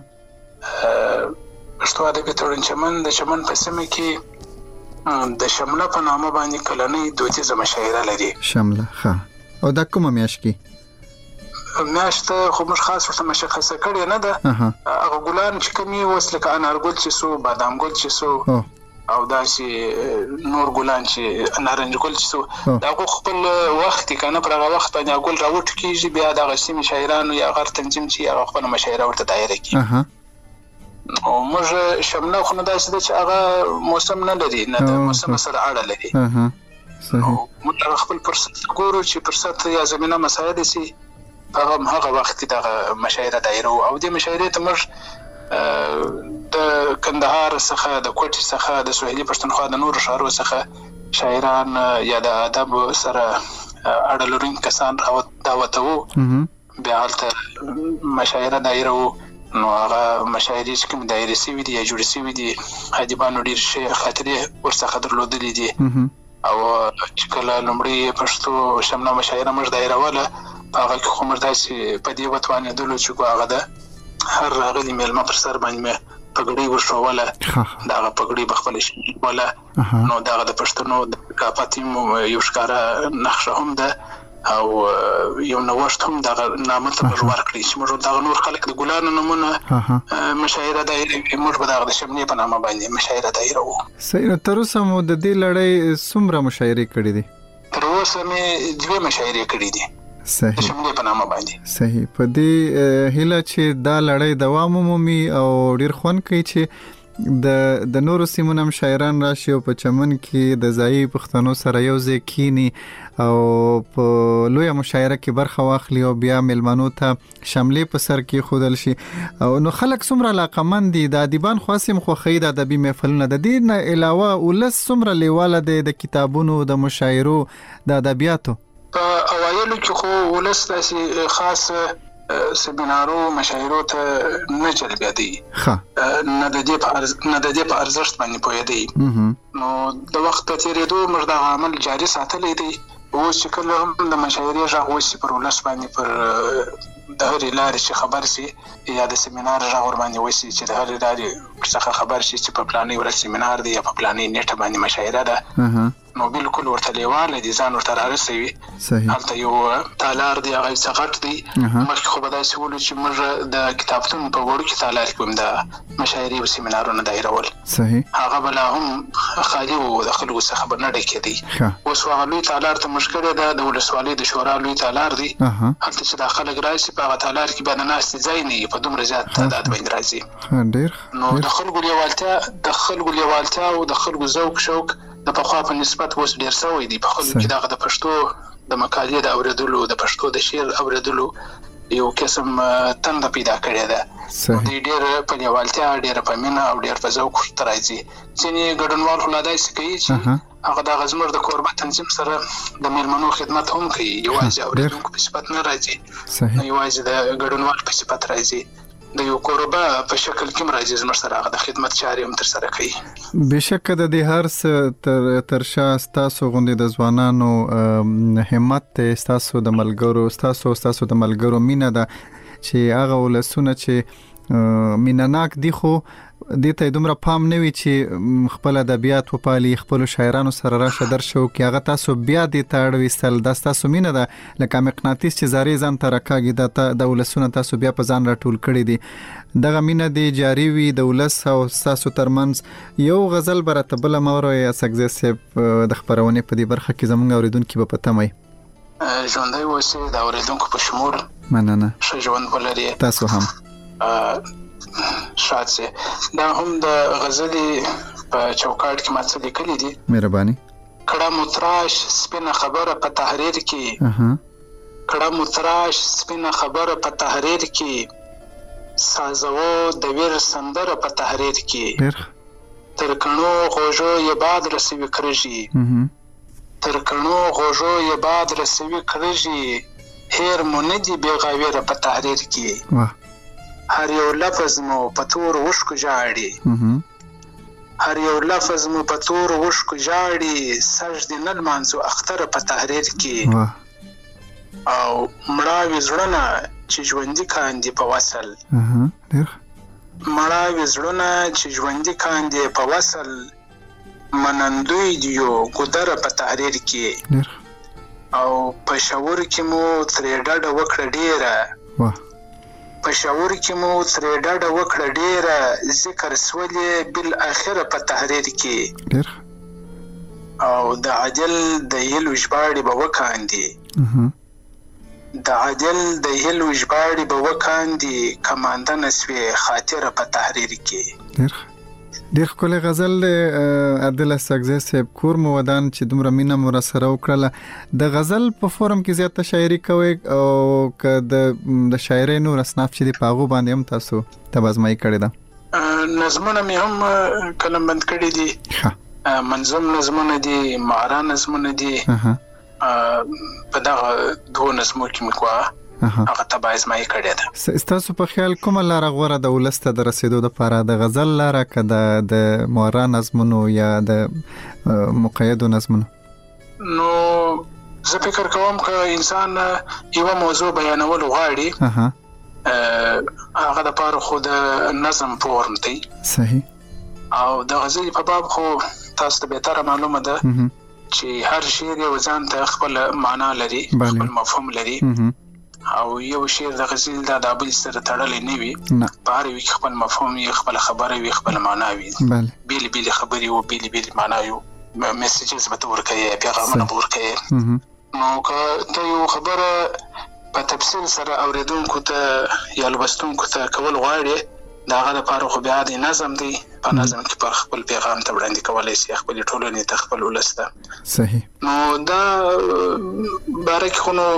پښتو ادبي تړون چمن د چمن په سیمه کې د شمله په نامه باندې کلنۍ دودیزه مشاعره لري شمله ها او دا کومه میاشت کې میاشت خو مش خاص ورته مشخصه کړی نه ده هغه ګلان چې کومي وس لکه انارګل چې سو بادام ګل چې سو او داسې نور ګلان چې نارنج ګل چې سو دا خپل وخت کنه پر هغه وخت باندې ګل راوټ کیږي بیا د غسیم شاعرانو یا غیر تنظیم چې هغه خپل مشاعره ورته دایره کوي اها او موږ شمله خو نه داسې چې هغه موسم نه لري نه د موسم سره اړه لري اها صحیح موږ خپل فرصت ګورو چې فرصت یا زمينه مساعده سي هغه هغه وخت د مشاعره دایره او د مشاعره ته موږ د کندهار څخه د کوټې څخه د سوهیلی پښتونخوا د نور شهرو څخه شاعران یا د ادب سره اړه لرونکي کسان دعوتوو بیا هلته مشاعره دایره نو هغه مشاعرې چې کوم دایره سوي دي یا جوړ سوي دي ادیبانو ډېر ښې خاطرې ورڅخه درلودلې دي او چې کله لومړی پښتو شمله مشاعره موږ دایروله هغه کې خو موږ داسې په دې وتوانېدلو چې هغه ده هر راغلی میلمه پر سر باندې پګړی وشوله دا پګړی بخپل شي ولا نو دا د پښتنو د ثقافتي یو ښکارا نقشه هم ده او یو نوښت هم دا نامه ته ورور کړی چې موږ دا نور خلک د ګلانو نمونه مشاعره دایره موږ به دا د شملې په نامه باندې مشاعره دایره وو صحیح تر اوسه مو د دې لړۍ څومره مشاعره کړې دي تر اوسه مې دوه مشاعره کړې دي صحیح شملې په نامه باندې صحیح په دې هله چې دا لړۍ دوام ومومي او ډیر خوان کوي چې د د نورو سیمونم شاعران راشي او په چمن کې د ځای پښتنو سره یو ځای کینی او په لوی مشاعره کې برخه واخلي او بیا ملمنو ته شملې په سر کې خودل شي او نو خلک څومره علاقمند دي د ادیبان خاصم خو خید ادبي محفلونه د دې نه علاوه ولس څومره لیواله د کتابونو د مشاعرو د ادبیاتو په اوایلو کې خو ولس داسې خاص سیمینارو مشاعرو ته نه جلبېدي ښه نه د دې په نه د دې په ارزښت باندې پوهېدي نو د وخت په تېرېدو موږ دا عمل جاري ساتلی دی اوس چې کله هم د مشاعرې غږ وشي پر ولس باندې پر د هرې لارې چې خبر سي یا د سیمینار غږ ور باندې وشي چې د هرې لارې څخه خبر شي چې په پلاني ورځ سیمینار دی یا په پلاني نیټه باندې مشاعره ده نو بالکل ورته لیواله دي ځان ورته راغسوي هلته یو تالار دی هغه څغټ دی مخکې خو به داسې ولو چې موږ د کتابتون په وړو کې تالار کې هم د مشاعرې او سیمینارونه دایرول صحیح هغه بلا هم خالي و د خلکو څخه به نه ډکېدی اوس هغه لوی تالار ته موږ کړی ده د ولسوالۍ د شورا لوی تالار دی هلته چې دا خلک راشي په هغه تالار کې به د ناستې ځای نه وي په دومره زیات تعداد باندې راځي ډېر نو د خلکو لیوالتیا د خلکو لیوالتیا او د خلکو ذوق شوق د پخوا په نسبت اوس ډېر سوی دی په خلکو کې دغه د پښتو د مقالې د اورېدلو د پښتو د شعر اورېدلو یو قسم تنده پیدا کړې ده د ډېر په لیوالتیا ډېر په مینه او ډېر په ذوق ورته راځي ځینې ګډونوال خو لا داسې کوي چې هغه دغه زموږ د کوربه تنظیم سره د میلمنو خدمت هم کوي یوازې اورېدونکو په صفت نه راځي یوازې د ګډونوال په صفت راځي د یو کوربه په شکل کې مرাজি زموږ سره هغه د خدمت چارې هم تر سره کوي بشک د دې هر څه تر ترشا تاسو غونډې د ځوانانو همت تاسو د ملګرو تاسو تاسو د ملګرو مینه ده چې هغه ولسونه چې مینناک دي خو د ته دومره پام نه وي چې خپل ادبیات او پالي خپل شاعرانو سره راشه درشو کې هغه تاسو بیا د تاړوي سل د تاسو مینه ده لکه مقناطیس چې زاري ځان ته راکاږي د ولسونه تاسو بیا په ځان راټول کړی دي دغه مینه دی جاری وي د ولس او تاسو ترمنځ یو غزل برته بل مورو یا سګزه سپ د خبرونه په دې برخه کې زمونږ اوریدونکو په پته مې ژوندۍ اوسې د اوریدونکو په شمول مننه ښه ژوند ولري تاسو هم شاد سي دا هم د غزلې په چوکاټ کې ما څه لیکلي دي مهرباني کړه متراش سپینه خبره په تحریر کې اها کړه متراش سپینه خبره په تحریر کې سازو د ویر سندره په تحریر کې ډېر تر کڼو غوژو یې باد رسوي کرژي تر کڼو غوژو یې باد رسوي کرژي هیر مو نه دي بېغاویره په تحریر کې واه هر یو لفظ مو په تور وشکو جاړي هر یو لفظ مو په تور وشکو جاړي سجدې نه لمانځو اختره په تحریر کې واه او مړاوي زړونه چې ژوندي کاندي په وصل اها ډېر مړاوي زړونه چې ژوندي کاندي په وصل منندوی دیو ګودره په تحریر کې ډېر او په شعور کې مو ترې ډډه وکړه ډېره واه په شعور کې مو ترې ډډه وکړه ډېره ذکر سولې بالاخره په تحریر کې ډېر او د عدل د هیلو ژباړې به وکاندي اها د عدل د هیلو ژباړې به وکاندي کمانده نسوي خاطره په تحریر کې ډېر ډېر ښکلی غزل دی عادل ساګزی صاحب کور مو ودان چې دومره مینه مو راسره وکړله د غزل په فورم کې زیاته شاعري کوئ او که د شاعرۍ نور اصناف چې دي په هغو باندې هم تاسو تبازمایي کړې ده نظمونه مې هم قلم بند کړي دي منظم نظمونه دي معرا نظمونه دي په دغه دوه نظمو کې مې کوه هغه تبازمایي کړې ده ستاسو په خیال کومه لاره غوره د ولس ته د رسیدو دپاره د غزل لاره که د معرا نظمونو یا د مقیدو نظمونو نو زه فکر کوم که انسان یوه موضوع بیانول غواړي هغه دپاره خو د نظم فورم دی صحیح او د غزل په باب خو تاسو ته بهتره معلومه ده چې هر شعر یو ځان ته خپل معنا لري خپل مفهوم لري او یو شعر د غزل دا د بل سره تړلی نه وي په هر یو کې خپل مفهوم وي خپل خبره وي خپل معنا وي بیل بیل خبرې او بیل بیل معنا وي میسیجز به ته ورکوي پیغامونه به ورکوي نو که ته یو خبره په تفصیل سره اورېدونکو ته یا لوستونکو ته کول غواړې د هغه لپاره خو بیا د نظم دی په نظم کې پر خپل پیغام ته وړاندې کولی شي خپل ټولنې ته خپل ولس ته صحیح نو دا باره کې خو نو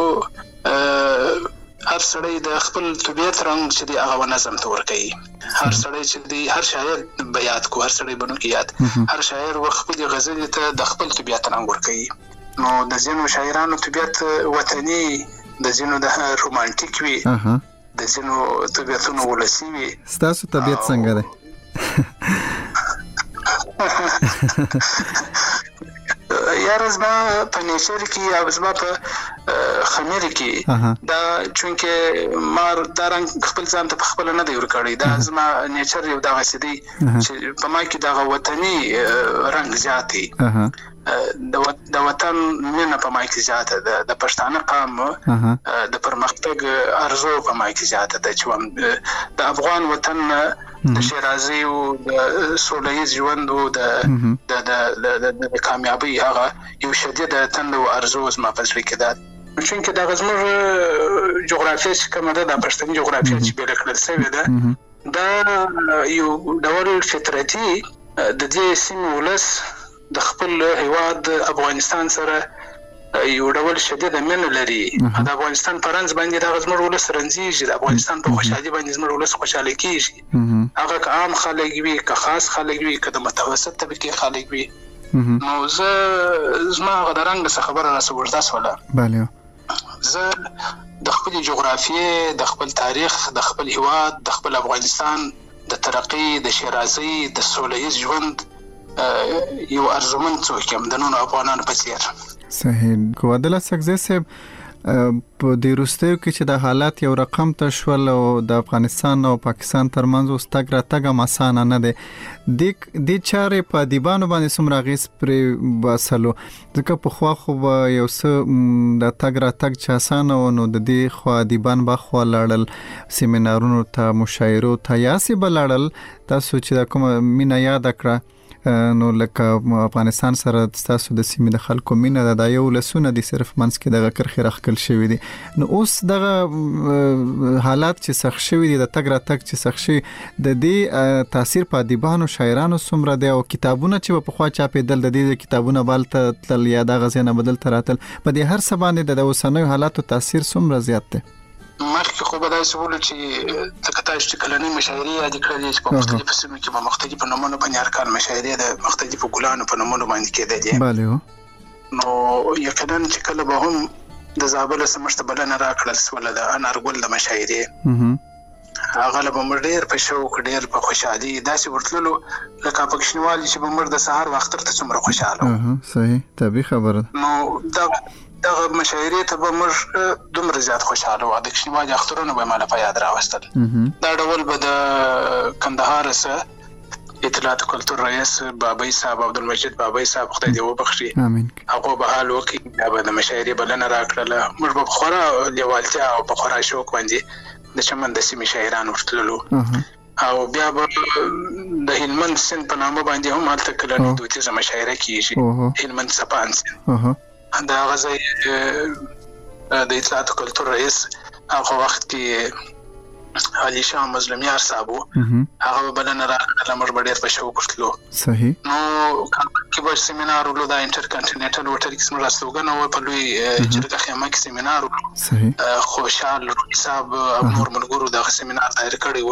هر سړی د خپل طبیعت رنګ چې دی هغه نظم ته ورکوي هر سړی چې دی هر شاعر به یاد کو هر سړی به نو کې یاد هر شاعر و خپل غزل ته د خپل طبیعت رنګ ورکوي نو د ځینو شاعرانو طبیعت وطني د ځینو د رومانټیک وي د ځینو طبیعتونو ولسي وي ستاسو طبیعت څنګه دی یاره زما په نیچر کې او زما په خمیر کې دا چونکه ما دا رنګ خپل ځان ته په خپل نه دی ورکړی دا زما نیچر یو دغه دی چې په ما کې دغه وطني رنګ زیات دی د وطن مینه په ما کې زیاته ده د پښتانه قام د پرمختګ ارزو په ما کې زیاته ده چې د افغان وطن د شیرازي او د سولهییز ژوند او د د کامیابی هغه یو شدید تند او ارزو زما په زړه کې ده چونکه دا غزمر جغرافیه چې کومه ده د پښتني جغرافیه چې بیل کړل شوی ده دا یو ډول فطرتي د دې سیمې ولس د خپل هیواد افغانستان سره یو ډول شدید مینه لري د افغانستان پرنځ باندې د غزمر ولس رنځيږي د افغانستان په خوشحالي باندې زمر ولس خوشاله کیږي هغه که عام خلک وي که خاص خلک وي که د متوسط طبقه خلک وي نو زه زما غو رنګ څه خبره راسه ورته سواله bale زه د خپل جغرافیه د خپل تاریخ د خپل هیواد د خپل افغانستان د ترقی د شیرازي د سولهییز ژوند یو ارزمن څوک هم د نونو افغانانو په څیر صحیح کو عادل ساګزی صاحب په دې وروستیو کې چې د حالات یو رقم ته شول او د افغانستان او پاکستان ترمنځ اوس تګ راتګ هم اسانه نه دی د دې چارې په ادیبانو باندې څومره اغېز پرې باسلو ځکه پخوا خو به یو څه د تګ راتګ چې اسانه و نو د دې خوا ادیبان به خوا لاړل سیمینارونو ته مشاعرو ته یاسې به لاړل تاسو چې د کومه مینه یاد کړه نو لکه افغانستان سره تاسو د سیمې د خلکو مینه د یو لسونه دي صرف منځ کې دغه کرخي راخکل شوی دي نو اوس دغه حالات چې سخت شوی دي د تګ را تګ چې سخت شي د دې تاثیر په ادیبانو شاعرانو سمره دی او کتابونه چې په خوا چاپېدل د دې کتابونه بالته تل یا د غزنه بدل تراتل په دې هر څه باندې د اوسنوي حالاتو تاثیر سمره زیات دی مخکې خو به داسې ویلو چې د کتاش چې کلنۍ مشاعرې یادې کړلې چې په مختلفو سیمو کې به مختلفو نومونو باندې ارکان مشاعرې د مختلفو ګلانو په نومونو باندې کېدلې بله نو یقینا چې کله به هم د زابل سمشته بلنه راکړل سوله د انارګل د مشاعرې هغه له به ډېر په شوق ډېر په خوشحالي داسې ورتللو لکه پکښنوالي چې به مر د سهار وخت ته څومره خوشاله صحیح طبیعي خبره نو دا دغه مشاعرې ته به موږ دومره زیات خوشاله وو د کښنیوالي اخترونه به مالا په یاد راوستل دا ډول به د کندهار سره اطلاعات کلتور رئیس بابای صاحب عبدالمجید بابای صاحب خدای دې وبخښي امين هغه به حال وکړي دا به د مشاعرې بلنه راکړله موږ به خورا لیوالتیا او په خورا شوق باندې د چمن د سیمې شاعران ورتللو او بیا به د هلمند سیند په نامه باندې هم هلته کلنۍ دودیزه مشاعره کیږي هلمند سپان سیند دا غزای د اطلاعات کلتور رئیس هغه وخت کې علي شاه مظلومیار صاحب هغه بلنه راکړله موږ به ډېر په شوق ورتلو صحیح نو کې به سیمینار ولو د انټر کانټیننټل هوټل کې زموږ راستوګنه وه په لوی جرګه خیمه کې سیمینار ولو صحیح خوشحال روحي صاحب او نور ملګرو دغه سیمینار دایر کړی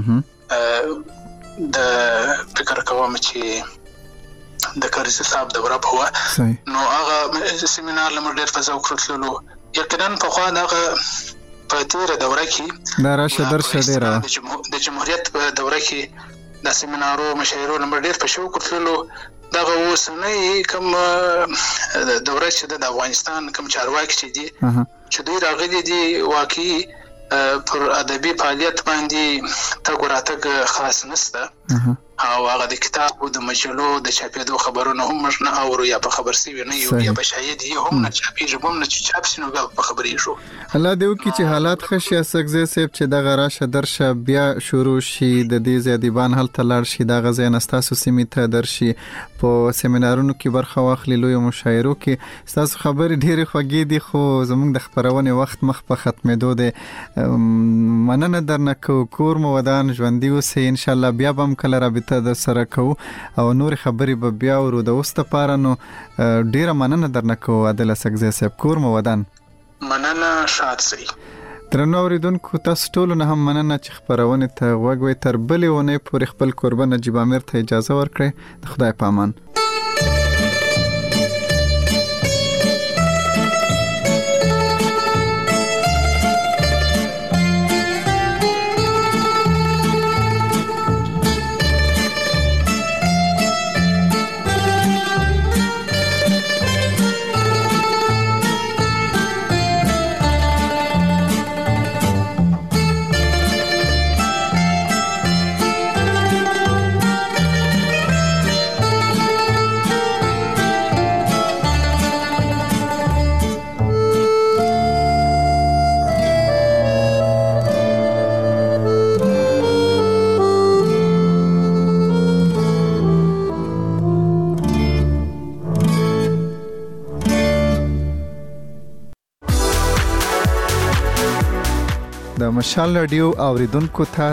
ولو د فکر کوم چې د کارزي صاحب دوره په وه نو هغه سیمینار له موږ ډېر په ذوق ورتللو یقینا پخوا دغه په تېره دوره کې دا راشه درشه ډېره د جمهوریت په دوره کې د سیمینارو مشاعرو له موږ ډېر په شوق ورتللو دغه اوسنۍ کوم دوره چې د افغانستان کوم چارواکي چې دي چې دوی راغلي دي واقعي پر ادبي فعالیت باندې تګ راتګ خاص نشته او هغه د کتاب او د مجلو د چاپېدو خبرونه هم موږ نه اورو یا په خبر سوي نه یو یا په شاهد یې هم نه چاپېږي هم نه چې چاپ سي نو بیا په خبرې شو الله دې وکړي چې حالات ښه شي اسکزی صاحب چې دغه راشه درشه بیا شروع شي د دې ادیبان هلته لاړ شي دغه ځای نه ستاسو سیمې ته درشي په سیمینارونو کې برخه واخلي لویو مشاعرو کې ستاسو خبرې ډېرې خوږې دي خو زموږ د خپرونې وخت مخ په ختمېدو دی مننه درنه کوو کور مو ودان ژوندي اوسئ انشاءالله بیا به هم کله رابطه د سره کوو او نور خبرې به بیا ورو د اوس لپاره نو ډیره مننه درنه کوو عادل اسکزی صاحب کور مو ودان مننه شاد سئ درنو اوریدونکو تاسو ټولو نه هم مننه چې خپرونې ته غوږ وئ تر بلې اونۍ پورې خپل کوربه نجیب امیر ته اجازه ورکړئ د خدای په امان مشال رادیو اوریدونکو ته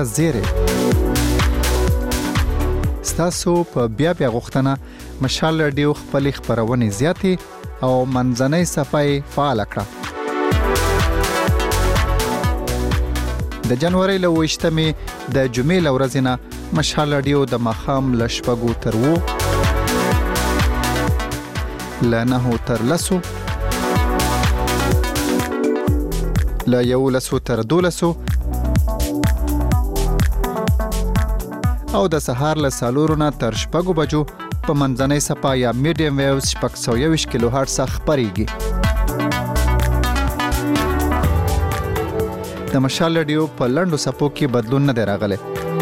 زیره ستاسو په بیا بیا غوښتنه مشال رادیو خپل خبرونه زیاتې او منځنۍ صفحه فعال کړه د جنوري له وشتمې د جمعې ورځې نه مشال رادیو د مخام لشپګو تر وو لنه تر لسو لا یو لسو تر دولسو او د سهار له سالورو نه تر شپږو بجو په منځنۍ صفحه یا میډیم ویوز شپږ سوه یوویشت کیلو هرټز خپرېږي د مشال رادیو په لنډو صفحو کې بدلون نه دی راغلی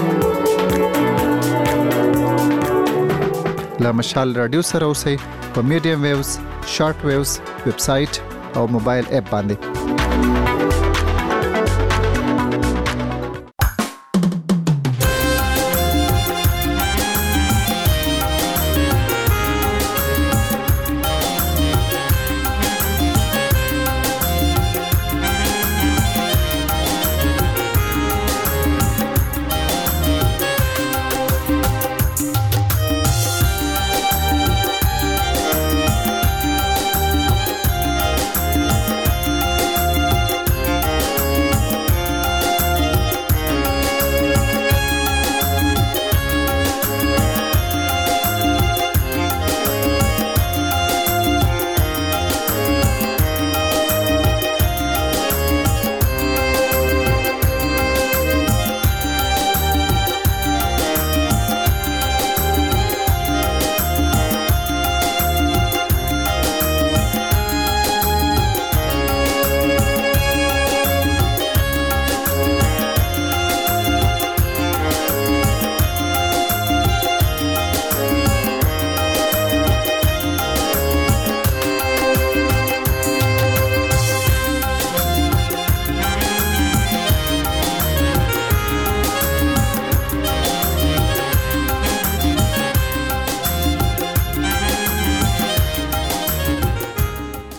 له مشال رادیو سره اوسئ په میډیم ویوز شارټ ویوز ویب سایټ او موبایل اپ باندې